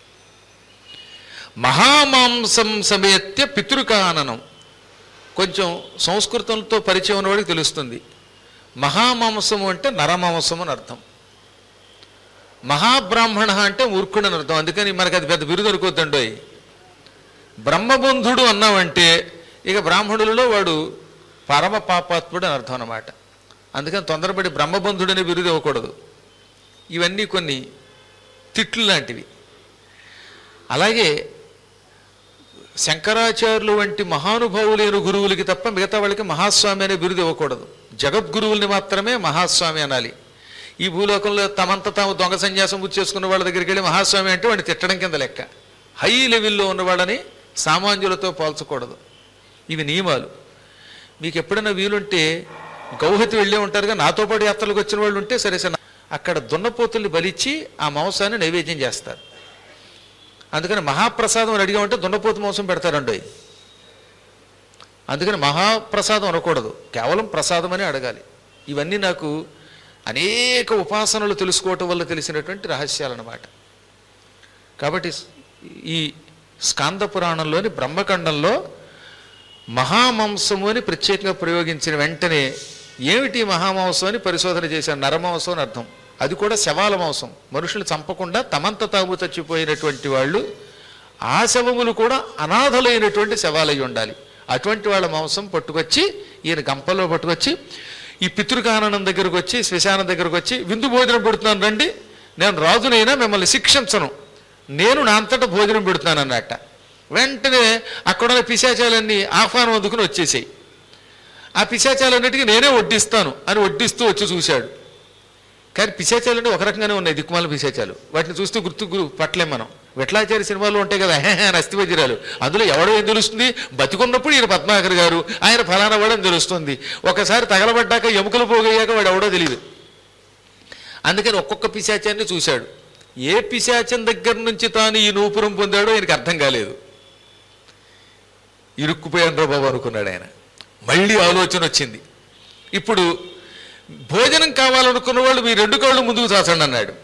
మహామాంసం సమేత్య పితృకాననం. కొంచెం సంస్కృతంతో పరిచయం ఉన్నవాడికి తెలుస్తుంది. మహామాంసము అంటే నరమాంసం అని అర్థం, మహాబ్రాహ్మణ అంటే మూర్ఖుడు అని అర్థం. అందుకని మనకు అది పెద్ద బిరుదు అనుకోద్దండోయ్. బ్రహ్మబంధుడు అన్నామంటే ఇక బ్రాహ్మణులలో వాడు పరమ పాపాత్ముడు అని అర్థం అన్నమాట. అందుకని తొందరపడి బ్రహ్మబంధుడు అనే బిరుదు ఇవ్వకూడదు. ఇవన్నీ కొన్ని తిట్లు లాంటివి. అలాగే శంకరాచార్యులు వంటి మహానుభావులైన గురువులకి తప్ప మిగతా వాళ్ళకి మహాస్వామి అనే బిరుదు ఇవ్వకూడదు. జగద్గురువుల్ని మాత్రమే మహాస్వామి అనాలి. ఈ భూలోకంలో తమంత తాము దొంగ సన్యాసం పూర్తి చేసుకున్న వాళ్ళ దగ్గరికి వెళ్ళి మహాస్వామి అంటే వాడిని తిట్టడం కింద లెక్క. హై లెవెల్లో ఉన్నవాళ్ళని సామాన్యులతో పోల్చకూడదు. ఇవి నియమాలు. మీకు ఎప్పుడైనా వీలుంటే గౌహతి వెళ్ళే ఉంటారుగా, నాతో పాటు యాత్రలకు వచ్చిన వాళ్ళు ఉంటే సరే సరే అక్కడ దున్నపోతుల్ని బలిచ్చి ఆ మాంసాన్ని నైవేద్యం చేస్తారు. అందుకని మహాప్రసాదం అని అడిగామంటే దున్నపోతు మాంసం పెడతారండి. అందుకని మహాప్రసాదం అనకూడదు, కేవలం ప్రసాదం అని అడగాలి. ఇవన్నీ నాకు అనేక ఉపాసనలు తెలుసుకోవటం వల్ల తెలిసినటువంటి రహస్యాలన్నమాట. కాబట్టి ఈ స్కాంద పురాణంలోని బ్రహ్మఖండంలో మహామాంసము అని ప్రత్యేకంగా ప్రయోగించిన వెంటనే ఏమిటి మహామాంసం అని పరిశోధన చేశాను. నరమాంసం అని అర్థం. అది కూడా శవాల మాంసం. మనుషులు చంపకుండా తమంత తాము చచ్చిపోయినటువంటి వాళ్ళు, ఆ శవములు కూడా అనాథలైనటువంటి శవాలై ఉండాలి. అటువంటి వాళ్ళ మాంసం పట్టుకొచ్చి ఈయన గంపలో పట్టుకొచ్చి ఈ పితృకాననం దగ్గరకు వచ్చి శ్మశానం దగ్గరకు వచ్చి విందు భోజనం పెడుతున్నాను రండి, నేను రాజునైనా మిమ్మల్ని శిక్షించను, నేను నా అంతటా భోజనం పెడుతున్నాను అన్నట్ట. వెంటనే అక్కడున్న పిశాచాలన్నీ ఆహ్వానం అందుకుని వచ్చేసాయి. ఆ పిశాచాలన్నిటికీ నేనే వడ్డిస్తాను అని వడ్డిస్తూ వచ్చి చూశాడు. కానీ పిశాచాలు అంటే ఒక రకంగానే ఉన్నాయి, దిక్కుమాల పిశాచాలు. వాటిని చూస్తూ గుర్తు గురు పట్టలేం మనం. విఠలాచార్య సినిమాలో ఉంటాయి కదా అస్థివజ్రాలు, అందులో ఎవడో ఏం తెలుస్తుంది, బతికున్నప్పుడు ఈయన పద్మాకర్ గారు ఆయన ఫలానా వాడని తెలుస్తుంది, ఒకసారి తగలబడ్డాక ఎముకలు పోగయ్యాక వాడు ఎవడో తెలియదు. అందుకని ఒక్కొక్క పిశాచాన్ని చూశాడు. ఏ పిశాచం దగ్గర నుంచి తాను ఈ నూపురం పొందాడో ఆయనకు అర్థం కాలేదు. ఇరుక్కుపోయాను బాబు అనుకున్నాడు ఆయన. మళ్ళీ ఆలోచన వచ్చింది. ఇప్పుడు భోజనం కావాలనుకున్న వాళ్ళు మీ రెండు కాళ్ళు ముందుకు చాచండి అన్నాడు.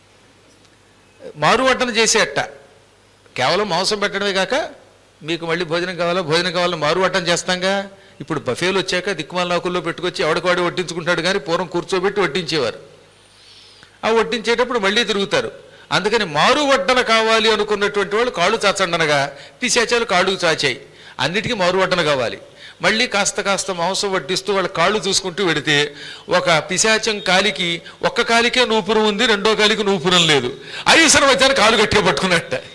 మారు వడ్డన చేసేట, కేవలం మాంసం పెట్టడమే కాక మీకు మళ్ళీ భోజనం కావాలా భోజనం కావాలని మారు వడ్డన చేస్తాంగా. ఇప్పుడు బఫేలు వచ్చాక దిక్కుమాల నాకుల్లో పెట్టుకొచ్చి ఎవడికాడు వడ్డించుకుంటాడు, కానీ పూర్వం కూర్చోబెట్టి వడ్డించేవారు. ఆ వడ్డించేటప్పుడు మళ్ళీ తిరుగుతారు. అందుకని మారు వడ్డన కావాలి అనుకున్నటువంటి వాళ్ళు కాళ్ళు చాచండి అనగా పిశాచాలు కాళ్ళు చాచాయి. అన్నిటికీ మారు వడ్డన కావాలి. మళ్ళీ కాస్త కాస్త మాంసం వడ్డిస్తూ వాళ్ళ కాళ్ళు చూసుకుంటూ పెడితే ఒక పిశాచం కాలికి ఒక్క కాలికే నూపురం ఉంది, రెండో కాలికి నూపురం లేదు. ఐసరం వచ్చాను కాలు గట్టిగా పట్టుకున్నట్ట.